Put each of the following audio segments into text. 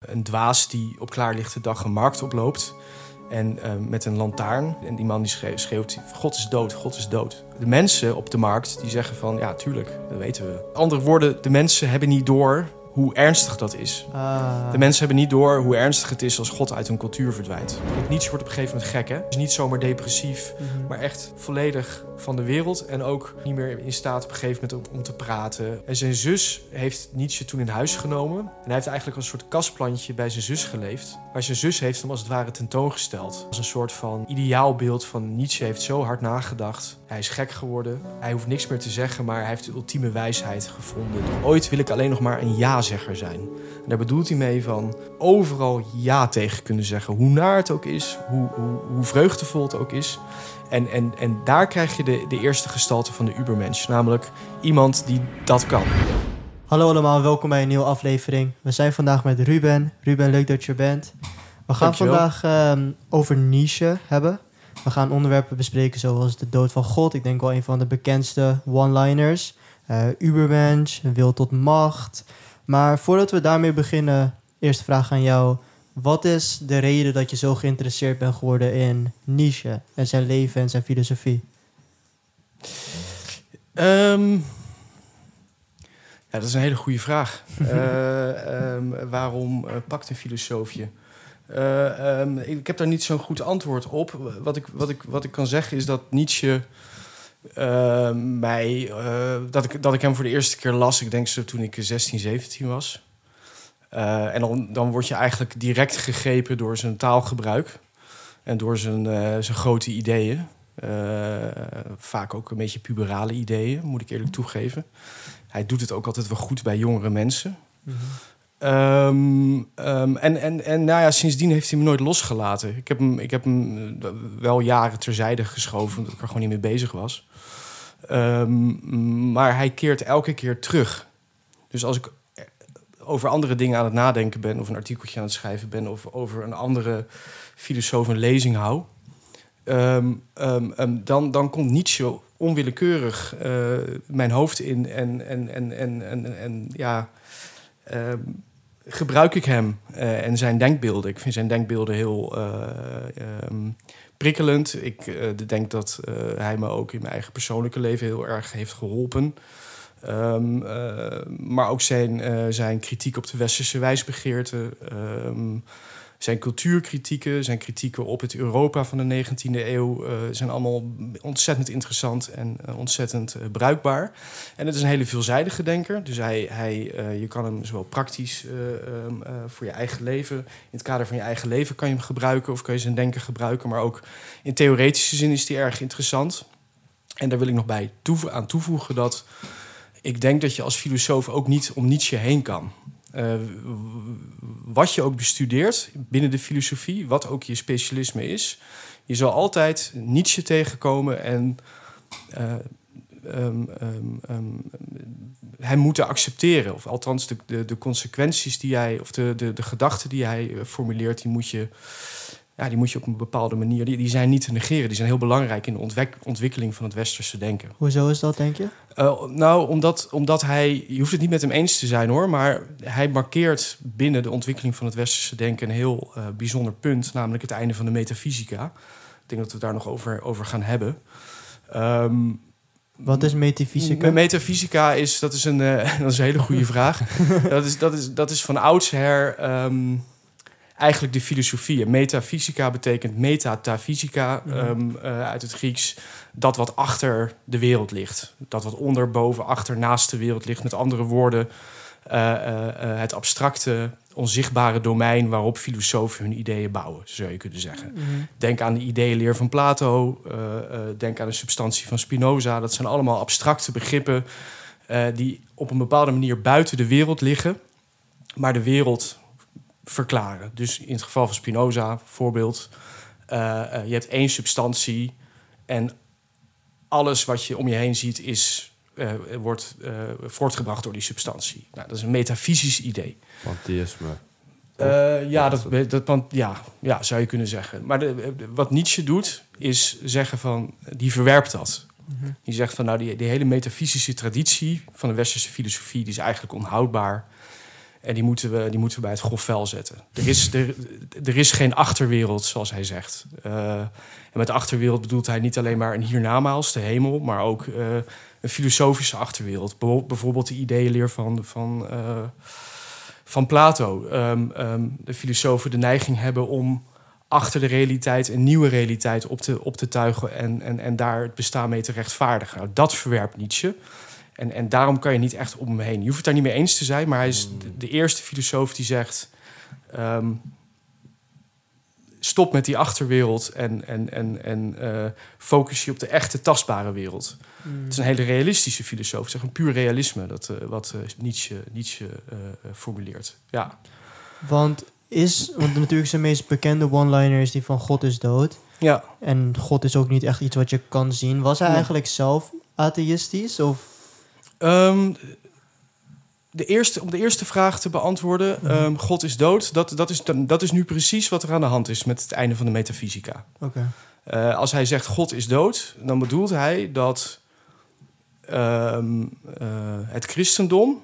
een dwaas die op klaarlichte dag een markt oploopt. En met een lantaarn. En die man die schreeuwt, God is dood, God is dood. De mensen op de markt die zeggen van, ja, tuurlijk, dat weten we. Andere woorden, de mensen hebben niet door hoe ernstig dat is. De mensen hebben niet door hoe ernstig het is als God uit hun cultuur verdwijnt. Nietzsche wordt op een gegeven moment gek, hè? Hij is niet zomaar depressief, maar echt volledig van de wereld. En ook niet meer in staat op een gegeven moment om te praten. En zijn zus heeft Nietzsche toen in huis genomen. En hij heeft eigenlijk als een soort kastplantje bij zijn zus geleefd. Maar zijn zus heeft hem als het ware tentoongesteld. Als een soort van ideaalbeeld van Nietzsche heeft zo hard nagedacht. Hij is gek geworden. Hij hoeft niks meer te zeggen, maar hij heeft de ultieme wijsheid gevonden. Ooit wil ik alleen nog maar een ja-zegger zijn. En daar bedoelt hij mee van overal ja tegen kunnen zeggen. Hoe naar het ook is, hoe vreugdevol het ook is. En daar krijg je de eerste gestalte van de Übermensch. Namelijk iemand die dat kan. Hallo allemaal, welkom bij een nieuwe aflevering. We zijn vandaag met Ruben. Ruben, leuk dat je er bent. We gaan vandaag over Nietzsche hebben. We gaan onderwerpen bespreken zoals de dood van God. Ik denk wel een van de bekendste one-liners. Übermensch, wil tot macht. Maar voordat we daarmee beginnen, eerste vraag aan jou. Wat is de reden dat je zo geïnteresseerd bent geworden in Nietzsche en zijn leven en zijn filosofie? Ja, dat is een hele goede vraag. Waarom pakt een filosoof je? Ik heb daar niet zo'n goed antwoord op. Wat ik kan zeggen is dat Nietzsche dat ik hem voor de eerste keer las. Ik denk zo toen ik 16, 17 was. En dan word je eigenlijk direct gegrepen door zijn taalgebruik en door zijn grote ideeën. Vaak ook een beetje puberale ideeën, moet ik eerlijk toegeven. Hij doet het ook altijd wel goed bij jongere mensen. Sindsdien heeft hij me nooit losgelaten. Ik heb hem wel jaren terzijde geschoven, omdat ik er gewoon niet mee bezig was. Maar hij keert elke keer terug. Dus als ik over andere dingen aan het nadenken ben, of een artikeltje aan het schrijven ben, of over een andere filosoof een lezing hou, dan komt Nietzsche onwillekeurig mijn hoofd in gebruik ik hem en zijn denkbeelden. Ik vind zijn denkbeelden heel prikkelend. Ik denk dat hij me ook in mijn eigen persoonlijke leven heel erg heeft geholpen. Maar ook zijn kritiek op de westerse wijsbegeerte, zijn cultuurkritieken, zijn kritieken op het Europa van de 19e eeuw zijn allemaal ontzettend interessant en ontzettend bruikbaar. En het is een hele veelzijdige denker. Dus je kan hem zowel praktisch voor je eigen leven, in het kader van je eigen leven kan je hem gebruiken of kan je zijn denken gebruiken. Maar ook in theoretische zin is die erg interessant. En daar wil ik nog bij aan toevoegen dat ik denk dat je als filosoof ook niet om Nietzsche heen kan. Wat je ook bestudeert binnen de filosofie, wat ook je specialisme is, je zal altijd Nietzsche tegenkomen en hem moeten accepteren. Of althans de consequenties die hij, of de gedachten die hij formuleert, die moet je op een bepaalde manier, die zijn niet te negeren. Die zijn heel belangrijk in de ontwikkeling van het westerse denken. Hoezo is dat, denk je? Omdat hij, je hoeft het niet met hem eens te zijn hoor, maar hij markeert binnen de ontwikkeling van het westerse denken een heel bijzonder punt, namelijk het einde van de metafysica. Ik denk dat we het daar nog over gaan hebben. Wat is metafysica? Metafysica is een hele goede vraag. dat is van oudsher eigenlijk de filosofie. Metafysica betekent metatafysica, uit het Grieks, dat wat achter de wereld ligt. Dat wat onder, boven, achter, naast de wereld ligt. Met andere woorden, het abstracte, onzichtbare domein waarop filosofen hun ideeën bouwen, zou je kunnen zeggen. Denk aan de ideeënleer van Plato, denk aan de substantie van Spinoza. Dat zijn allemaal abstracte begrippen die op een bepaalde manier buiten de wereld liggen, maar de wereld verklaren. Dus in het geval van Spinoza, voorbeeld, je hebt één substantie en alles wat je om je heen ziet wordt voortgebracht door die substantie. Nou, dat is een metafysisch idee. Pantheïsme. Ja, zou je kunnen zeggen. Maar wat Nietzsche doet, is zeggen van, die verwerpt dat. Die zegt van, die hele metafysische traditie van de westerse filosofie, die is eigenlijk onhoudbaar. En die moeten we bij het grof vuil zetten. Er is geen achterwereld, zoals hij zegt. En met achterwereld bedoelt hij niet alleen maar een hiernamaals, de hemel, maar ook een filosofische achterwereld. Bijvoorbeeld de ideeënleer van Plato. De filosofen de neiging hebben om achter de realiteit een nieuwe realiteit op te tuigen en daar het bestaan mee te rechtvaardigen. Nou, dat verwerpt Nietzsche. En daarom kan je niet echt om hem heen. Je hoeft het daar niet mee eens te zijn, maar hij is de eerste filosoof die zegt: stop met die achterwereld en focus je op de echte tastbare wereld. Het is een hele realistische filosoof. Het is echt een puur realisme wat Nietzsche formuleert. Ja. Want natuurlijk zijn meest bekende one-liner is die van God is dood. Ja. En God is ook niet echt iets wat je kan zien. Was hij eigenlijk zelf atheïstisch? Of? Om de eerste vraag te beantwoorden, God is dood, dat is nu precies wat er aan de hand is met het einde van de metafysica. Okay. Als hij zegt God is dood, dan bedoelt hij dat het christendom,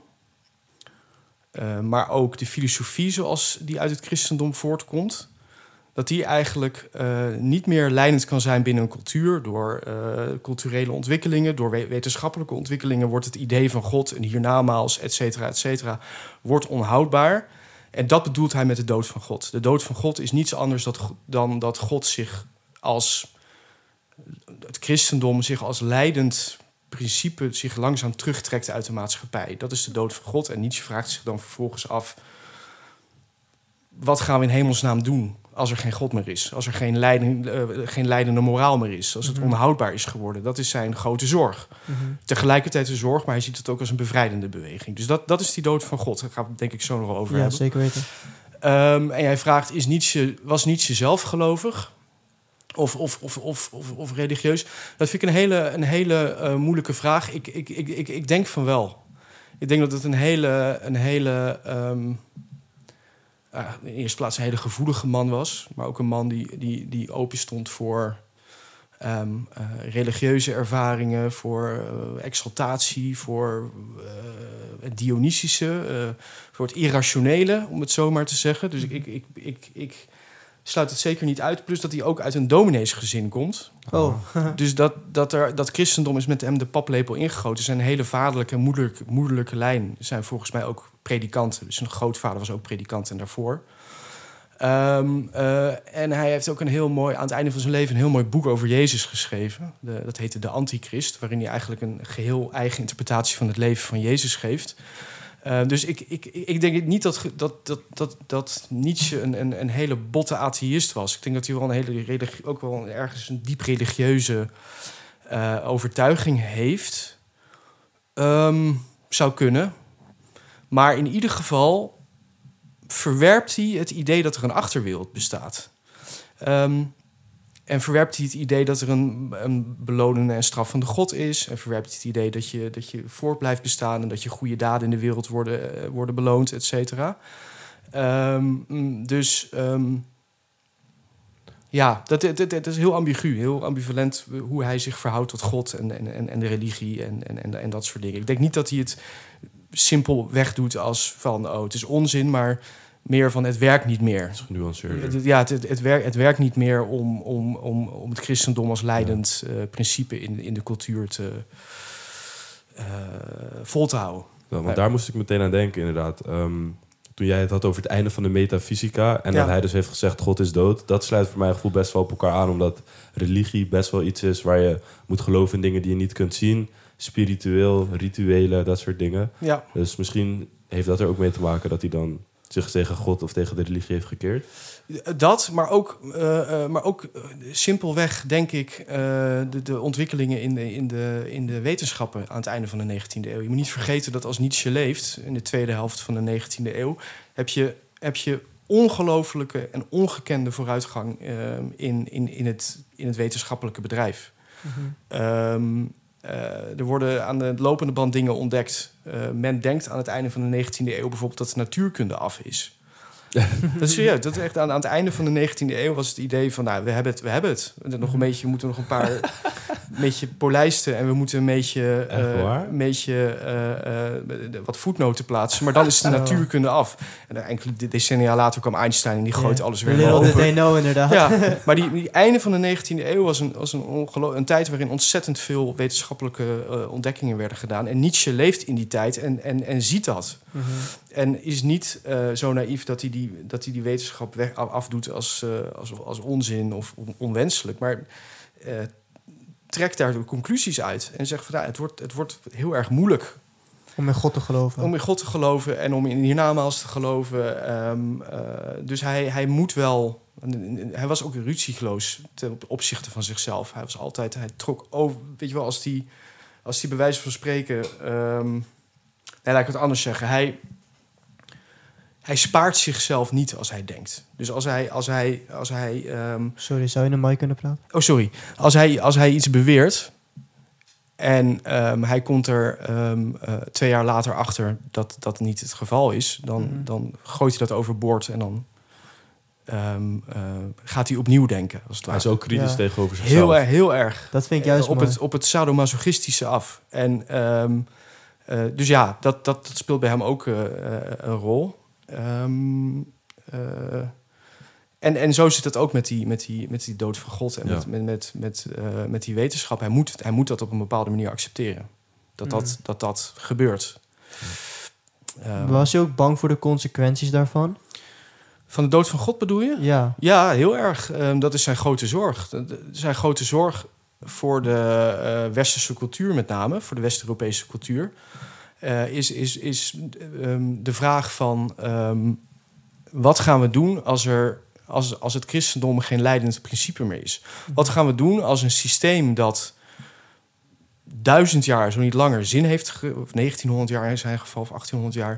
maar ook de filosofie zoals die uit het christendom voortkomt, dat die eigenlijk niet meer leidend kan zijn binnen een cultuur. Door culturele ontwikkelingen, door wetenschappelijke ontwikkelingen wordt het idee van God, een hiernamaals, et cetera, wordt onhoudbaar. En dat bedoelt hij met de dood van God. De dood van God is niets anders dan dat God zich als het christendom zich als leidend principe zich langzaam terugtrekt uit de maatschappij. Dat is de dood van God. En Nietzsche vraagt zich dan vervolgens af: wat gaan we in hemelsnaam doen als er geen God meer is? Als er geen leidende moraal meer is? Als het onhoudbaar is geworden? Dat is zijn grote zorg. Tegelijkertijd een zorg, maar hij ziet het ook als een bevrijdende beweging. Dus dat is die dood van God. Daar gaan we het denk ik zo nog wel over hebben. Ja, zeker weten. En hij vraagt, was Nietzsche zelf gelovig? Of religieus? Dat vind ik een hele moeilijke vraag. Ik denk van wel. Ik denk dat het in de eerste plaats een hele gevoelige man was. Maar ook een man die open stond voor religieuze ervaringen, voor exaltatie, voor het Dionysische, voor het irrationele, om het zo maar te zeggen. Dus ik sluit het zeker niet uit. Plus dat hij ook uit een domineesgezin komt. Oh. Dus dat christendom is met hem de paplepel ingegoten. Zijn hele vaderlijke en moederlijke lijn zijn volgens mij ook predikanten. Dus zijn grootvader was ook predikant en daarvoor. En hij heeft ook aan het einde van zijn leven een heel mooi boek over Jezus geschreven. Dat heette De Antichrist, waarin hij eigenlijk een geheel eigen interpretatie van het leven van Jezus geeft. Dus ik denk niet dat Nietzsche een hele botte atheïst was. Ik denk dat hij wel ook wel ergens een diep religieuze overtuiging heeft. Zou kunnen. Maar in ieder geval verwerpt hij het idee dat er een achterwereld bestaat. En verwerpt hij het idee dat er een belonende en straffende God is. En verwerpt hij het idee dat je voort blijft bestaan en dat je goede daden in de wereld worden beloond, et cetera. Ja, dat is heel ambigu, heel ambivalent hoe hij zich verhoudt tot God en de religie en dat soort dingen. Ik denk niet dat hij het simpel wegdoet als van, het is onzin, maar meer van het werkt niet meer. Het is genuanceerder. Ja, het werkt niet meer om het christendom als leidend principe in de cultuur vol te houden. Ja, want daar moest ik meteen aan denken, inderdaad. Toen jij het had over het einde van de metafysica en dat hij dus heeft gezegd God is dood, dat sluit voor mijn gevoel best wel op elkaar aan, omdat religie best wel iets is waar je moet geloven in dingen die je niet kunt zien. Spiritueel, rituelen, dat soort dingen. Ja. Dus misschien heeft dat er ook mee te maken dat hij dan zich tegen God of tegen de religie heeft gekeerd? Dat, maar ook simpelweg, denk ik, de ontwikkelingen in de wetenschappen aan het einde van de 19e eeuw. Je moet niet vergeten dat als Nietzsche leeft, in de tweede helft van de 19e eeuw, heb je ongelooflijke en ongekende vooruitgang in het wetenschappelijke bedrijf. Er worden aan de lopende band dingen ontdekt. Men denkt aan het einde van de 19e eeuw bijvoorbeeld dat de natuurkunde af is. Dat is serieus. Dat is echt aan het einde van de 19e eeuw was het idee van, we hebben het. Nog een beetje, we moeten nog een paar beetje polijsten en we moeten een beetje, wat voetnoten plaatsen. Maar dan is de natuurkunde af. En enkele decennia later kwam Einstein en die gooit alles weer open. Little did they know, inderdaad. Ja, maar die einde van de 19e eeuw was een tijd waarin ontzettend veel wetenschappelijke ontdekkingen werden gedaan. En Nietzsche leeft in die tijd en ziet dat. Mm-hmm. En is niet zo naïef dat hij die wetenschap afdoet als onzin of onwenselijk. Maar trekt daar de conclusies uit. En zegt van het wordt heel erg moeilijk. Om in God te geloven. Om in God te geloven en om in hiernamaals te geloven. Dus hij moet wel... Hij was ook ruzieloos ten opzichte van zichzelf. Hij trok over... Weet je wel, als die bij wijze van spreken... laat ik het anders zeggen. Hij spaart zichzelf niet als hij denkt. Dus als hij sorry, zou je een mic kunnen praten? Oh, sorry. Als hij iets beweert... en hij komt er 2 jaar later achter dat dat niet het geval is... dan gooit hij dat overboord en dan gaat hij opnieuw denken. Als het hij is ook kritisch tegenover zichzelf. Heel erg. Dat vind ik juist op het sadomasochistische af. En dus ja, dat speelt bij hem ook een rol... En zo zit het ook met die dood van God en met die wetenschap. Hij moet dat op een bepaalde manier accepteren. Dat gebeurt. Was je ook bang voor de consequenties daarvan? Van de dood van God bedoel je? Ja. Ja, heel erg. Dat is zijn grote zorg. Zijn grote zorg voor de westerse cultuur met name, voor de West-Europese cultuur... is de vraag van... wat gaan we doen als het christendom geen leidend principe meer is? Wat gaan we doen als een systeem dat 1000 jaar, zo niet langer, zin heeft... of 1900 jaar in zijn geval, of 1800 jaar...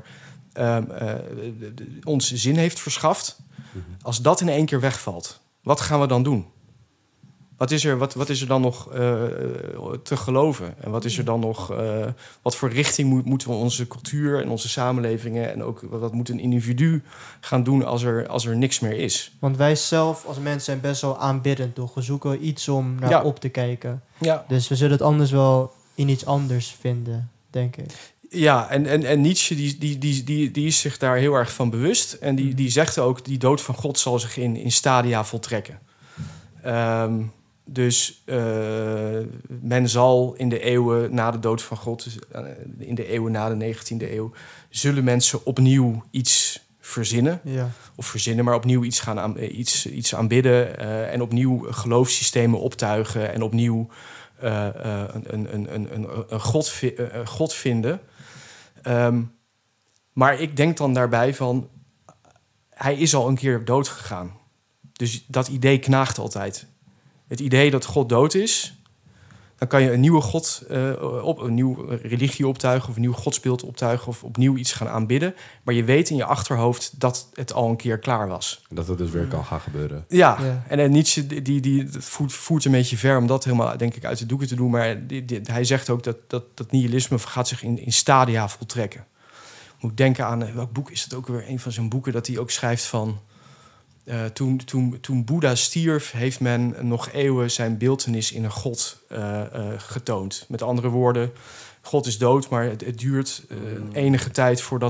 ons zin heeft verschaft... als dat in één keer wegvalt, wat gaan we dan doen? Wat is er dan nog te geloven? En wat is er dan nog... wat voor richting moeten we onze cultuur en onze samenlevingen... en ook wat moet een individu gaan doen als er niks meer is? Want wij zelf als mensen zijn best wel aanbiddend, toch? We zoeken iets om naar op te kijken. Ja. Dus we zullen het anders wel in iets anders vinden, denk ik. Ja, en Nietzsche die is zich daar heel erg van bewust. En die zegt ook, die dood van God zal zich in stadia voltrekken. Dus men zal in de eeuwen na de dood van God... in de eeuwen na de 19e eeuw... zullen mensen opnieuw iets verzinnen. Ja. Of verzinnen, maar opnieuw iets aanbidden... en opnieuw geloofssystemen optuigen... en opnieuw een God vinden. Maar ik denk dan daarbij van... hij is al een keer dood gegaan. Dus dat idee knaagt altijd... Het idee dat God dood is, dan kan je een nieuwe God een nieuwe religie optuigen of een nieuw godsbeeld optuigen of opnieuw iets gaan aanbidden. Maar je weet in je achterhoofd dat het al een keer klaar was. Dat het dus weer kan gaan gebeuren. Ja. En Nietzsche die voert een beetje ver om dat helemaal, denk ik, uit de doeken te doen. Maar hij zegt ook dat nihilisme gaat zich in stadia voltrekken. Moet denken aan, welk boek is het ook weer? Een van zijn boeken dat hij ook schrijft van... Toen Boeddha stierf, heeft men nog eeuwen zijn beeltenis in een god getoond. Met andere woorden, God is dood, maar het duurt enige tijd voordat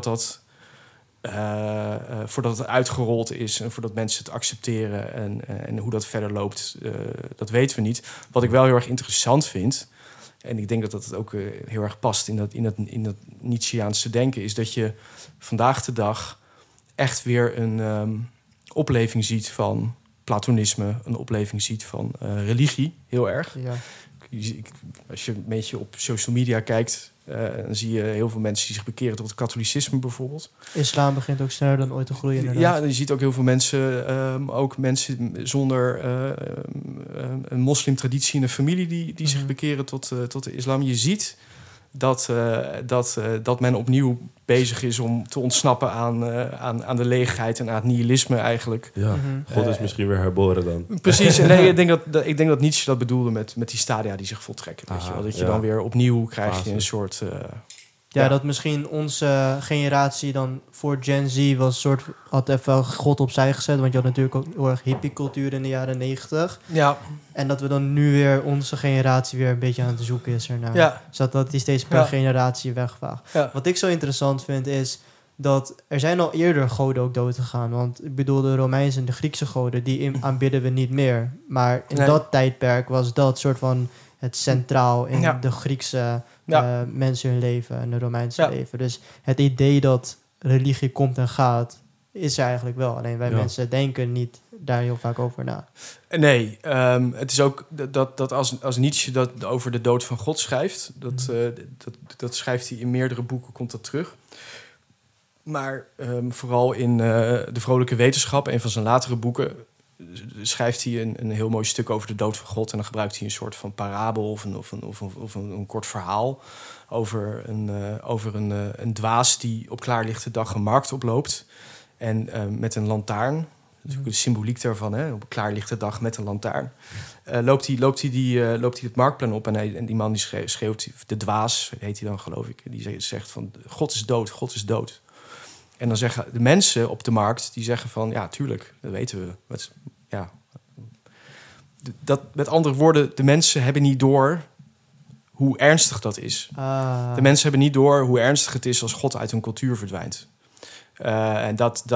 het uitgerold is... en voordat mensen het accepteren en hoe dat verder loopt, dat weten we niet. Wat ik wel heel erg interessant vind... en ik denk dat dat ook heel erg past in dat Nietzscheaanse denken... is dat je vandaag de dag echt weer een... opleving ziet van platonisme, een opleving ziet van religie, heel erg. Ja. Als je een beetje op social media kijkt, dan zie je heel veel mensen die zich bekeren tot het katholicisme bijvoorbeeld. Islam begint ook sneller dan ooit te groeien. Inderdaad. Ja, je ziet ook heel veel mensen, ook mensen zonder een moslimtraditie in de familie die zich bekeren tot de islam. Je ziet dat men opnieuw bezig is om te ontsnappen aan de leegheid en aan het nihilisme eigenlijk. Ja, God is misschien weer herboren dan. Precies, en nee, ik denk dat Nietzsche dat bedoelde met die stadia die zich voltrekken. Weet je wel? Dat je dan weer opnieuw krijg je een soort... Ja, dat misschien onze generatie dan voor Gen Z had even God opzij gezet. Want je had natuurlijk ook heel erg hippiecultuur in de jaren 90. Ja. En dat we dan nu weer onze generatie weer een beetje aan het zoeken is ernaar. Ja. Zodat die steeds per generatie wegvaagt. Ja. Wat ik zo interessant vind is dat er zijn al eerder goden ook dood gegaan. Want ik bedoel, de Romeinse en de Griekse goden, die aanbidden we niet meer. Maar in dat tijdperk was dat soort van het centraal in de Griekse mensen hun leven en de Romeinse leven. Dus het idee dat religie komt en gaat, is er eigenlijk wel. Alleen wij mensen denken niet daar heel vaak over na. Nee, het is ook dat als Nietzsche dat over de dood van God schrijft, dat schrijft hij in meerdere boeken, komt dat terug. Maar vooral in De Vrolijke Wetenschap, een van zijn latere boeken, schrijft hij een heel mooi stuk over de dood van God. En dan gebruikt hij een soort van parabel of een kort verhaal over een dwaas die op klaarlichte dag een markt oploopt. En met een lantaarn, dat is ook de symboliek daarvan, hè, op een klaarlichte dag met een lantaarn, loopt hij het marktplein op. En die man die schreeuwt, de dwaas heet hij dan, geloof ik, die zegt van God is dood, God is dood. En dan zeggen de mensen op de markt, die zeggen van, ja, tuurlijk, dat weten we. Met andere woorden, de mensen hebben niet door hoe ernstig dat is. De mensen hebben niet door hoe ernstig het is als God uit hun cultuur verdwijnt. En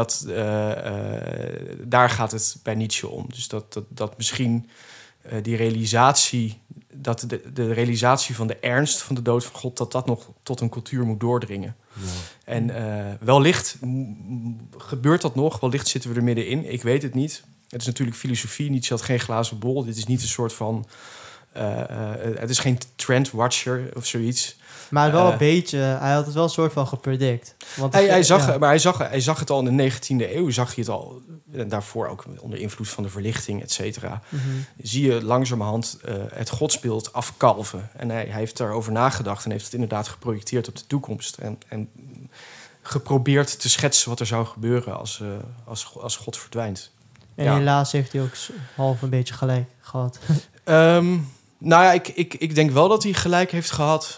daar gaat het bij Nietzsche om. Dus dat misschien die realisatie, dat de realisatie van de ernst van de dood van God, dat nog tot een cultuur moet doordringen. Ja. En wellicht gebeurt dat nog, wellicht zitten we er middenin, ik weet het niet. Het is natuurlijk filosofie, Nietzsche had geen glazen bol. Dit is niet een soort van het is geen trendwatcher of zoiets. Maar wel een beetje, hij had het wel een soort van gepredict. Want hij zag het al in de 19e eeuw, zag je het al. En daarvoor ook onder invloed van de verlichting, et cetera. Mm-hmm. Zie je langzamerhand het godsbeeld afkalven. En hij heeft daarover nagedacht en heeft het inderdaad geprojecteerd op de toekomst. En geprobeerd te schetsen wat er zou gebeuren als God verdwijnt. En helaas heeft hij ook half een beetje gelijk gehad. Nou ja, ik denk wel dat hij gelijk heeft gehad.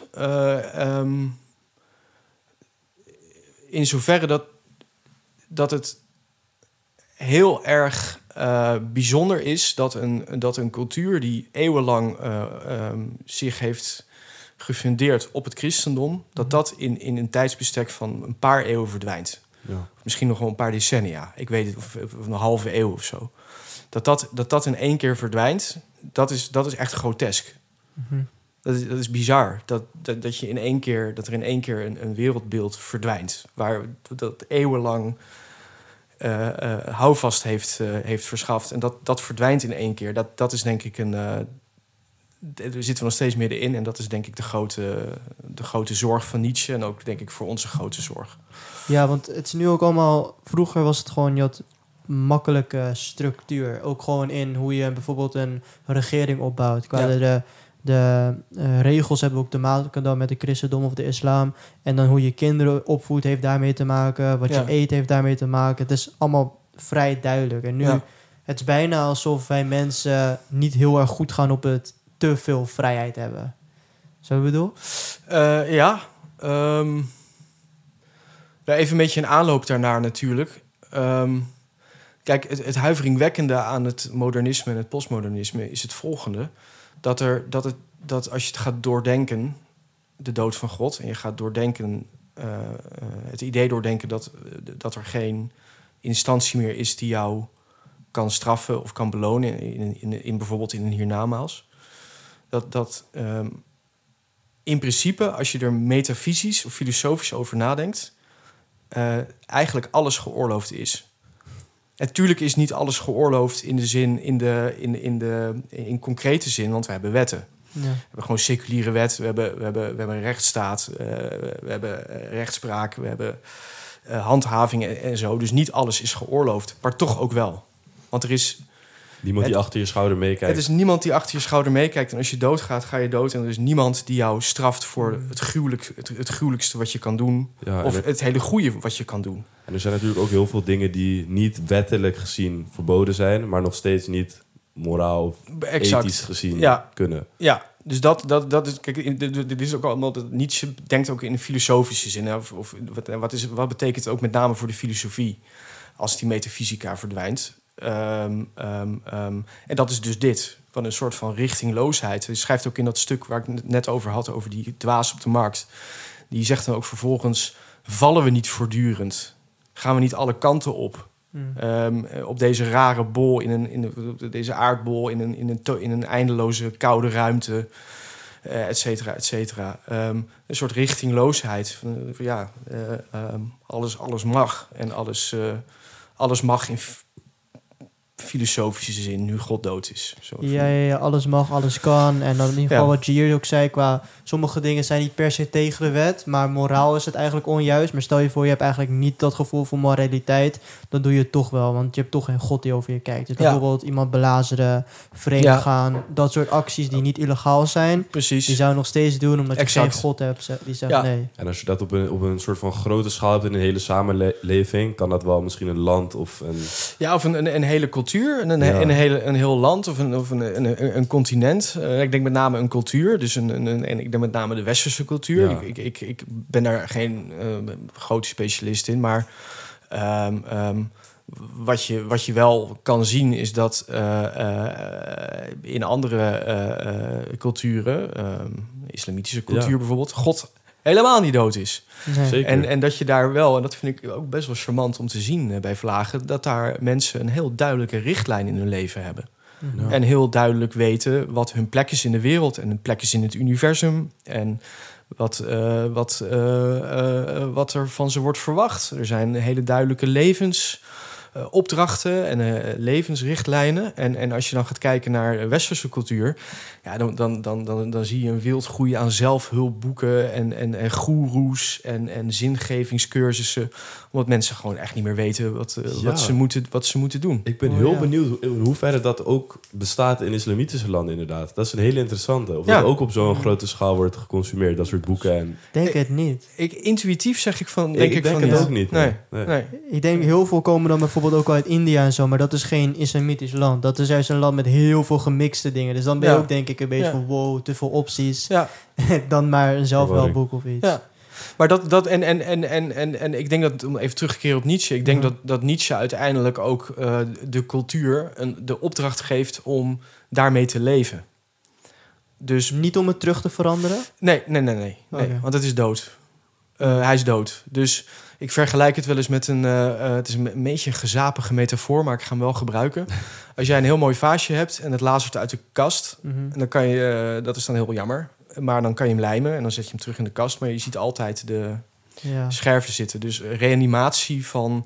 In zoverre dat het heel erg bijzonder is dat een cultuur die eeuwenlang zich heeft gefundeerd op het christendom, dat in een tijdsbestek van een paar eeuwen verdwijnt. Ja. Misschien nog wel een paar decennia. Ik weet het, of een halve eeuw of zo. Dat in één keer verdwijnt, dat is echt grotesk. Mm-hmm. Dat is bizar. Dat er in één keer een wereldbeeld verdwijnt. Waar dat eeuwenlang houvast heeft verschaft. En dat verdwijnt in één keer. Dat is denk ik daar zitten we nog steeds middenin. En dat is denk ik de grote zorg van Nietzsche. En ook denk ik voor onze grote zorg. Ja, want het is nu ook allemaal... Vroeger was het gewoon... Je had makkelijke structuur. Ook gewoon in hoe je bijvoorbeeld een regering opbouwt. De regels hebben ook te maken dan met de christendom of de islam. En dan hoe je kinderen opvoedt heeft daarmee te maken. Wat je eet heeft daarmee te maken. Het is allemaal vrij duidelijk. En nu, het is bijna alsof wij mensen niet heel erg goed gaan op het te veel vrijheid hebben. Zo bedoel? Even een beetje een aanloop daarnaar natuurlijk. Kijk, het huiveringwekkende aan het modernisme en het postmodernisme is het volgende. Dat als je het gaat doordenken, de dood van God, en je gaat doordenken, het idee doordenken dat er geen instantie meer is die jou kan straffen of kan belonen in bijvoorbeeld in een hiernamaals. Dat in principe, als je er metafysisch of filosofisch over nadenkt, eigenlijk alles geoorloofd is. Natuurlijk is niet alles geoorloofd in de zin, in concrete zin, want we hebben wetten. Ja. We hebben gewoon seculiere wet, we hebben een rechtsstaat, we hebben rechtspraak, we hebben handhaving en zo. Dus niet alles is geoorloofd, maar toch ook wel. Want er is... Niemand die achter je schouder meekijkt. Het is niemand die achter je schouder meekijkt. En als je doodgaat, ga je dood. En er is niemand die jou straft voor het gruwelijkste wat je kan doen. Ja, of het hele goede wat je kan doen. En er zijn natuurlijk ook heel veel dingen die niet wettelijk gezien verboden zijn, maar nog steeds niet moraal of ethisch gezien kunnen. Ja, Dus dat is... Kijk, dit is ook allemaal... Nietzsche denkt ook in een filosofische zin. Hè, wat betekent het ook met name voor de filosofie... als die metafysica verdwijnt? En dat is dus dit. Van een soort van richtingloosheid. Hij schrijft ook in dat stuk waar ik het net over had... over die dwaas op de markt. Die zegt dan ook vervolgens... vallen we niet voortdurend? Gaan we niet alle kanten op? Op deze rare bol, deze aardbol... in een eindeloze koude ruimte... et cetera, et cetera. Een soort richtingloosheid. Alles mag. En alles mag in filosofische zin, nu God dood is. Ja, alles mag, alles kan. En dan in ieder geval wat je hier ook zei... qua sommige dingen zijn niet per se tegen de wet... maar moraal is het eigenlijk onjuist. Maar stel je voor, je hebt eigenlijk niet dat gevoel van moraliteit... dan doe je het toch wel, want je hebt toch geen God die over je kijkt. Dus bijvoorbeeld iemand belazeren, vreemd gaan... dat soort acties die niet illegaal zijn... Precies. Die zou je nog steeds doen, omdat je geen God hebt die zegt nee. En als je dat op een soort van grote schaal hebt... in een hele samenleving... kan dat wel misschien een land of een... Ja, of een hele cultuur, een heel land of een continent. Ik denk met name een cultuur, dus ik denk met name de westerse cultuur. Ja. Ik ben daar geen grote specialist in, maar wat je wel kan zien is dat in andere culturen, islamitische cultuur bijvoorbeeld, God helemaal niet dood is. Nee. Zeker. En dat je daar wel, en dat vind ik ook best wel charmant om te zien bij Vlagen, dat daar mensen een heel duidelijke richtlijn in hun leven hebben. Ja. En heel duidelijk weten wat hun plek is in de wereld en hun plek is in het universum. En wat er van ze wordt verwacht. Er zijn hele duidelijke levensopdrachten en levensrichtlijnen. En als je dan gaat kijken naar westerse cultuur... ja, dan zie je een wildgroei aan zelfhulpboeken en goeroes en zingevingscursussen. Omdat mensen gewoon echt niet meer weten wat ze moeten doen. Ik ben heel benieuwd in hoeverre dat ook bestaat in islamitische landen inderdaad. Dat is een hele interessante. Of dat ook op zo'n grote schaal wordt geconsumeerd, dat soort boeken. En... Denk het niet. Intuïtief zeg ik van... Ik denk het ook niet. Nee. Ik denk heel veel komen dan bijvoorbeeld ook uit India en zo, maar dat is geen islamitisch land. Dat is juist een land met heel veel gemixte dingen. Dus dan ben je ook denk ik een beetje van wow, te veel opties. Ja. Dan maar een zelfhelpboek of iets. Ja. Maar en ik denk dat, om even terug te keren op Nietzsche... ik denk dat Nietzsche uiteindelijk ook de cultuur de opdracht geeft om daarmee te leven. Dus niet om het terug te veranderen? Nee. Want het is dood. Hij is dood. Dus ik vergelijk het wel eens met het is een beetje een gezapige metafoor, maar ik ga hem wel gebruiken. Als jij een heel mooi vaasje hebt en het lazert uit de kast... en dan kan je, dat is dan heel jammer... maar dan kan je hem lijmen en dan zet je hem terug in de kast... maar je ziet altijd de scherven zitten. Dus reanimatie van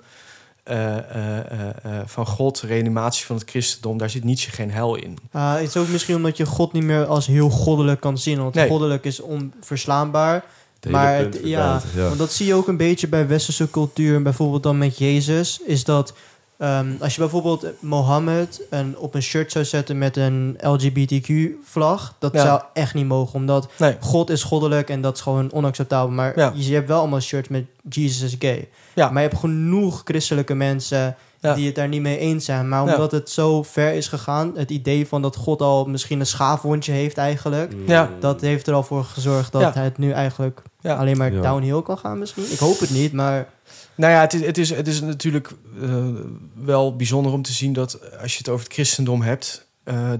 God, reanimatie van het christendom... daar zit Nietzsche geen hel in. Het is ook misschien omdat je God niet meer als heel goddelijk kan zien. Want goddelijk is onverslaanbaar... Maar want dat zie je ook een beetje bij westerse cultuur. Bijvoorbeeld dan met Jezus. Is dat als je bijvoorbeeld Mohammed op een shirt zou zetten met een LGBTQ-vlag... dat zou echt niet mogen. Omdat God is goddelijk en dat is gewoon onacceptabel. Maar je hebt wel allemaal shirts met Jesus is gay. Ja. Maar je hebt genoeg christelijke mensen... die het daar niet mee eens zijn. Maar omdat het zo ver is gegaan... het idee van dat God al misschien een schaafwondje heeft eigenlijk... dat heeft er al voor gezorgd dat hij het nu eigenlijk... alleen maar downhill kan gaan misschien. Ik hoop het niet, maar... Nou ja, het is natuurlijk wel bijzonder om te zien... dat als je het over het christendom hebt...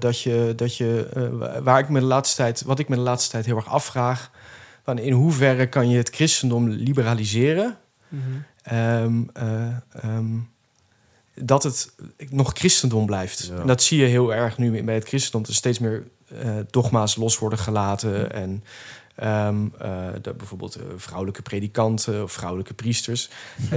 wat ik me de laatste tijd heel erg afvraag... van in hoeverre kan je het christendom liberaliseren... dat het nog christendom blijft. Ja. En dat zie je heel erg nu bij het christendom. Dat er steeds meer dogma's los worden gelaten. En bijvoorbeeld vrouwelijke predikanten of vrouwelijke priesters.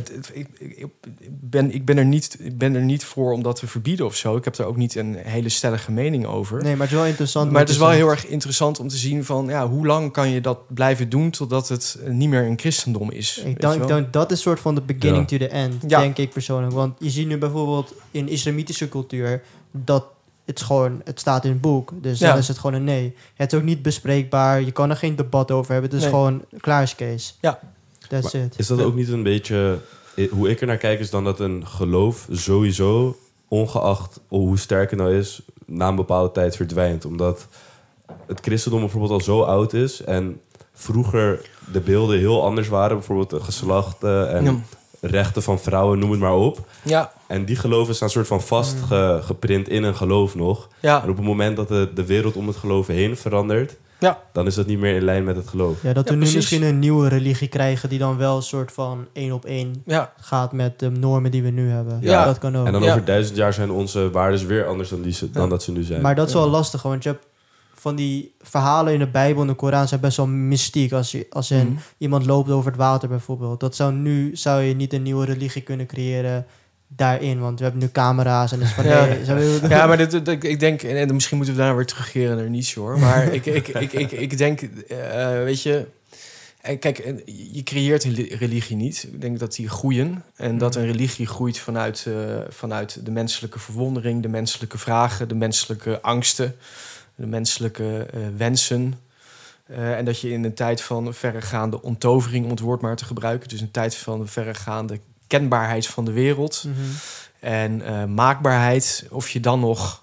Ik ben er niet voor om dat te verbieden of zo. Ik heb daar ook niet een hele stellige mening over. Nee, maar het is wel interessant. Maar het is wel heel erg interessant om te zien van... hoe lang kan je dat blijven doen totdat het niet meer een christendom is? Ik denk dat is soort van de beginning to the end, denk ik persoonlijk. Want je ziet nu bijvoorbeeld in islamitische cultuur... dat het staat in het boek, dus dan is het gewoon een nee. Het is ook niet bespreekbaar, je kan er geen debat over hebben. Het is gewoon klaar is Kees. Ja. That's it. Is dat ook niet een beetje... Hoe ik er naar kijk is dan dat een geloof sowieso... ongeacht hoe sterk het nou is... na een bepaalde tijd verdwijnt. Omdat het christendom bijvoorbeeld al zo oud is en vroeger de beelden heel anders waren, bijvoorbeeld geslachten en rechten van vrouwen, noem het maar op. Ja. En die geloven staan soort van vast geprint in een geloof nog. Ja. En op het moment dat de wereld om het geloof heen verandert, dan is dat niet meer in lijn met het geloof. Ja, dat we nu misschien een nieuwe religie krijgen die dan wel een soort van 1 op 1 gaat met de normen die we nu hebben. Ja. Dat kan ook. En dan over 1000 jaar zijn onze waarden weer anders dan dat ze nu zijn. Maar dat is wel lastig, want je hebt van die verhalen in de Bijbel en de Koran zijn best wel mystiek. Als iemand loopt over het water bijvoorbeeld. Zou je niet een nieuwe religie kunnen creëren daarin, want we hebben nu camera's en dus van ja, maar ik denk, en misschien moeten we daar weer terugkeren naar Nietzsche, hoor. Maar ik denk, weet je, kijk, je creëert een religie niet. Ik denk dat die groeien en dat een religie groeit vanuit de menselijke verwondering, de menselijke vragen, de menselijke angsten, de menselijke wensen. En dat je in een tijd van verregaande onttovering, om het woord maar te gebruiken, dus een tijd van verregaande kenbaarheid van de wereld en maakbaarheid, of je dan nog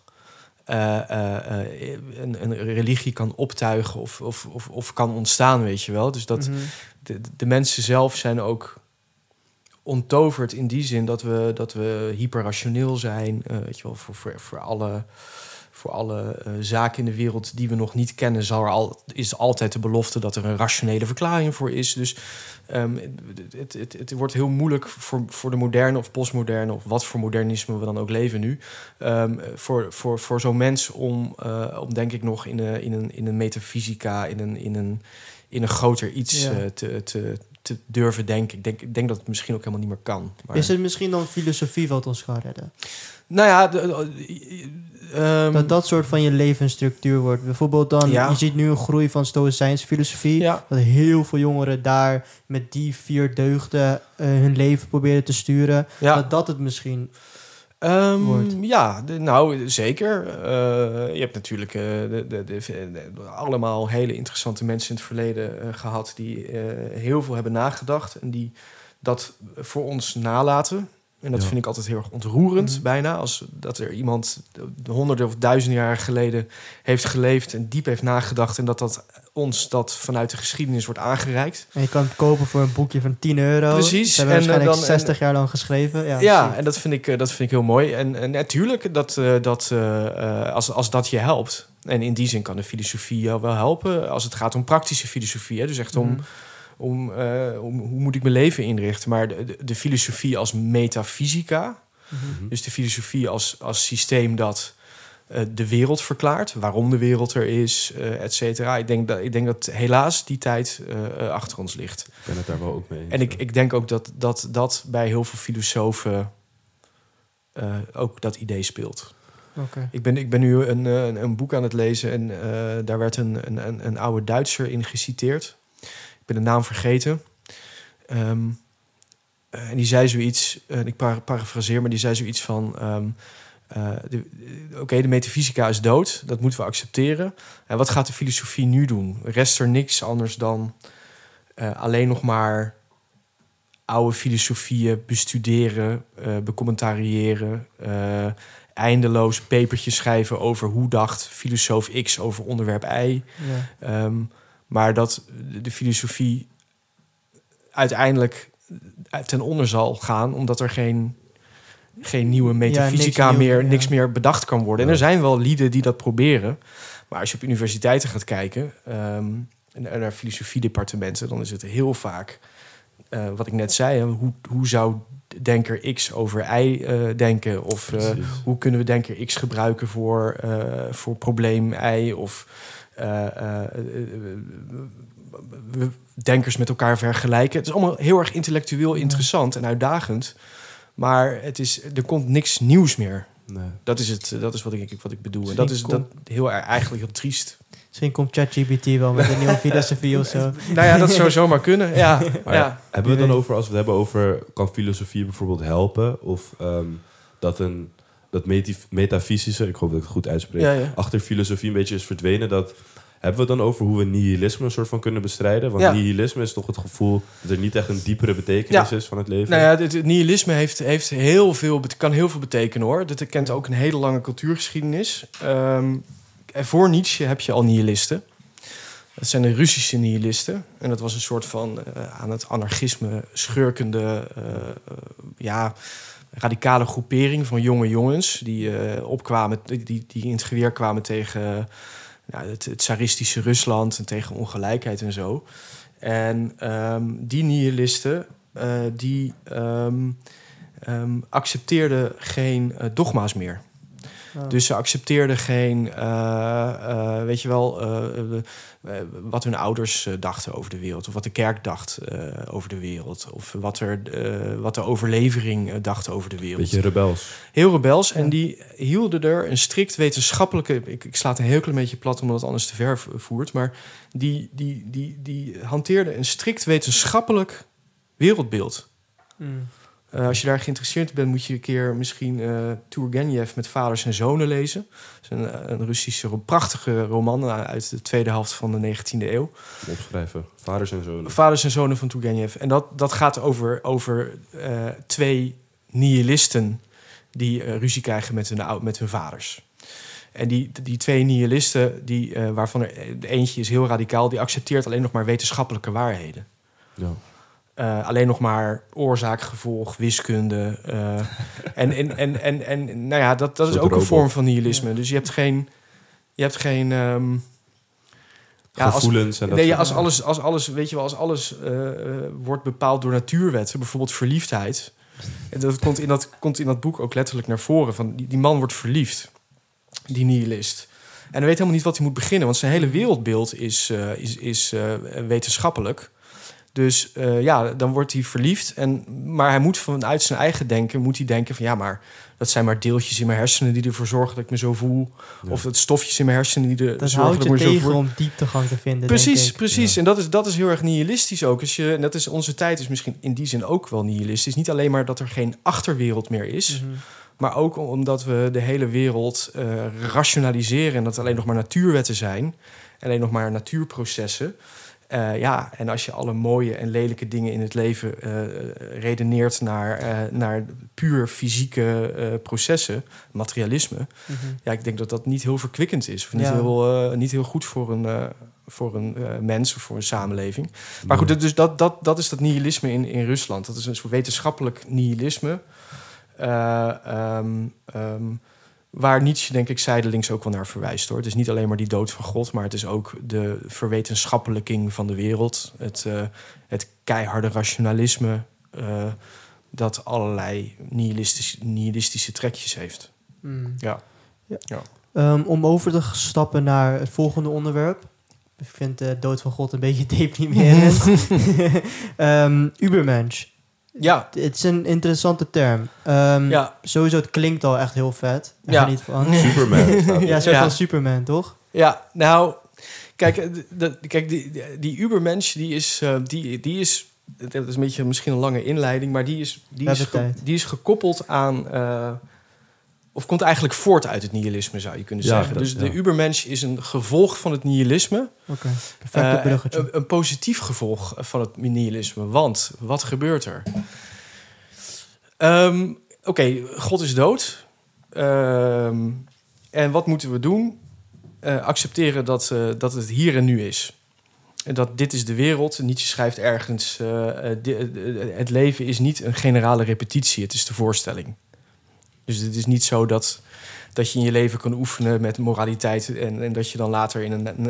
een religie kan optuigen of kan ontstaan, weet je wel. Dus dat de mensen zelf zijn ook onttoverd in die zin dat we hyperrationeel zijn, weet je wel, voor alle zaken in de wereld die we nog niet kennen, is altijd de belofte dat er een rationele verklaring voor is. Dus het wordt heel moeilijk voor de moderne of postmoderne, of wat voor modernisme we dan ook leven nu, voor zo'n mens om denk ik nog in een metafysica, in een groter iets te durven denken. Ik denk dat het misschien ook helemaal niet meer kan. Maar is het misschien dan filosofie wat ons gaat redden? Nou ja, dat soort van je levensstructuur wordt. Bijvoorbeeld dan, je ziet nu een groei van stoïcijnse filosofie. Ja. Dat heel veel jongeren daar met die 4 deugden hun leven proberen te sturen. Ja. Dat het misschien wordt. Ja, zeker. Je hebt natuurlijk allemaal hele interessante mensen in het verleden gehad die heel veel hebben nagedacht en die dat voor ons nalaten. En dat vind ik altijd heel erg ontroerend, bijna. Als dat er iemand honderden of duizenden jaren geleden heeft geleefd en diep heeft nagedacht en dat ons vanuit de geschiedenis wordt aangereikt. En je kan het kopen voor een boekje van €10. Precies. Ze hebben waarschijnlijk 60 jaar lang geschreven. Ja, en dat vind ik heel mooi. En natuurlijk, als dat je helpt. En in die zin kan de filosofie jou wel helpen. Als het gaat om praktische filosofie. Hè, dus echt om hoe moet ik mijn leven inrichten. Maar de filosofie als metafysica. Dus de filosofie als systeem dat de wereld verklaart. Waarom de wereld er is, et cetera. Ik denk dat helaas die tijd achter ons ligt. Ik ben het daar wel ook mee eens. En ik denk ook dat bij heel veel filosofen ook dat idee speelt. Okay. Ik ben nu een boek aan het lezen en daar werd een oude Duitser in geciteerd. Ik ben de naam vergeten. En die zei zoiets, ik parafraseer, maar die zei zoiets van de metafysica is dood, dat moeten we accepteren. En wat gaat de filosofie nu doen? Rest er niks anders dan alleen nog maar oude filosofieën bestuderen, becommentariëren, eindeloos papertjes schrijven over hoe dacht filosoof X over onderwerp Y. Ja. Maar dat de filosofie uiteindelijk ten onder zal gaan, omdat er geen nieuwe metafysica niks meer bedacht kan worden. En er zijn wel lieden die dat proberen. Maar als je op universiteiten gaat kijken en naar filosofiedepartementen, dan is het heel vaak wat ik net zei. Hoe zou denker X over Y denken? Of hoe kunnen we denker X gebruiken voor probleem Y? Of denkers met elkaar vergelijken. Het is allemaal heel erg intellectueel interessant en uitdagend. Maar er komt niks nieuws meer. Nee. Dat is wat ik bedoel. En dat is eigenlijk heel triest. Misschien komt ChatGPT wel met een nieuwe filosofie of zo. Nou ja, dat zou zomaar kunnen. Ja. Maar hebben we het dan over, als we het hebben over, kan filosofie bijvoorbeeld helpen? Of dat metafysische, ik hoop dat ik het goed uitspreek, achter filosofie een beetje is verdwenen. Hebben we het dan over hoe we nihilisme een soort van kunnen bestrijden? Want nihilisme is toch het gevoel dat er niet echt een diepere betekenis is van het leven? Nou ja, het nihilisme heeft heel veel, kan heel veel betekenen, hoor. Dat kent ook een hele lange cultuurgeschiedenis. voor Nietzsche heb je al nihilisten. Dat zijn de Russische nihilisten. En dat was een soort van aan het anarchisme schurkende... radicale groepering van jonge jongens... die opkwamen, die in het geweer kwamen tegen het tsaristische Rusland... en tegen ongelijkheid en zo. En die nihilisten... accepteerden geen dogma's meer. Oh. Dus ze accepteerden geen... wat hun ouders dachten over de wereld... of wat de kerk dacht over de wereld... of wat de overlevering dacht over de wereld. Beetje rebels. Heel rebels. Ja. En die hielden er een strikt wetenschappelijke... Ik sla het een heel klein beetje plat omdat het anders te ver voert... maar die hanteerden een strikt wetenschappelijk wereldbeeld. Als je daar geïnteresseerd in bent, moet je een keer misschien Turgenev met Vaders en Zonen lezen. Dat is een Russische prachtige roman uit de tweede helft van de 19e eeuw. Opschrijven. Vaders en Zonen. Vaders en Zonen van Turgenev. En dat gaat over twee nihilisten die ruzie krijgen met hun vaders. En die twee nihilisten, waarvan er eentje is heel radicaal... die accepteert alleen nog maar wetenschappelijke waarheden. Ja. Alleen nog maar oorzaak, gevolg, wiskunde. Dat is ook een vorm van nihilisme. Dus je hebt geen gevoelens en dat als alles wordt bepaald door natuurwetten, bijvoorbeeld verliefdheid. En dat komt in dat boek ook letterlijk naar voren. Van die man wordt verliefd, die nihilist. En hij weet helemaal niet wat hij moet beginnen, want zijn hele wereldbeeld is wetenschappelijk. Dus dan wordt hij verliefd. Maar hij moet vanuit zijn eigen denken... denken van maar dat zijn maar deeltjes in mijn hersenen... die ervoor zorgen dat ik me zo voel. Ja. Of dat stofjes in mijn hersenen die ervoor zorgen dat ik me zo voel. Dat houdt je tegen om dieptegang te vinden, Precies. Ja. En dat is heel erg nihilistisch ook. Onze tijd is misschien in die zin ook wel nihilistisch. Niet alleen maar dat er geen achterwereld meer is... Mm-hmm. Maar ook omdat we de hele wereld rationaliseren... en dat het alleen nog maar natuurwetten zijn. Alleen nog maar natuurprocessen... en als je alle mooie en lelijke dingen in het leven redeneert naar puur fysieke processen, materialisme, ik denk dat dat niet heel verkwikkend is. Of niet heel goed voor een mens of voor een samenleving. Maar goed, dus dat is dat nihilisme in Rusland. Dat is een soort wetenschappelijk nihilisme. Waar Nietzsche, denk ik, zijdelings ook wel naar verwijst, hoor. Het is niet alleen maar die dood van God... maar het is ook de verwetenschappelijking van de wereld. Het keiharde rationalisme... dat allerlei nihilistische trekjes heeft. Ja. Om over te stappen naar het volgende onderwerp... Ik vind de dood van God een beetje deprimerend. Übermensch. Ja. Het is een interessante term. Sowieso, het klinkt al echt heel vet. Niet van. Superman. Een soort van Superman, toch? Ja, nou... Kijk, die Übermensch, die is... Dat is een beetje misschien een lange inleiding... maar die is gekoppeld aan... of komt eigenlijk voort uit het nihilisme, zou je kunnen zeggen. Dus de Übermensch is een gevolg van het nihilisme. Oké, perfecte bruggetje. Een positief gevolg van het nihilisme. Want, wat gebeurt er? God is dood. En wat moeten we doen? Accepteren dat het hier en nu is. En dat dit is de wereld. Nietzsche schrijft ergens... het leven is niet een generale repetitie. Het is de voorstelling. Dus het is niet zo dat je in je leven kan oefenen met moraliteit... en dat je dan later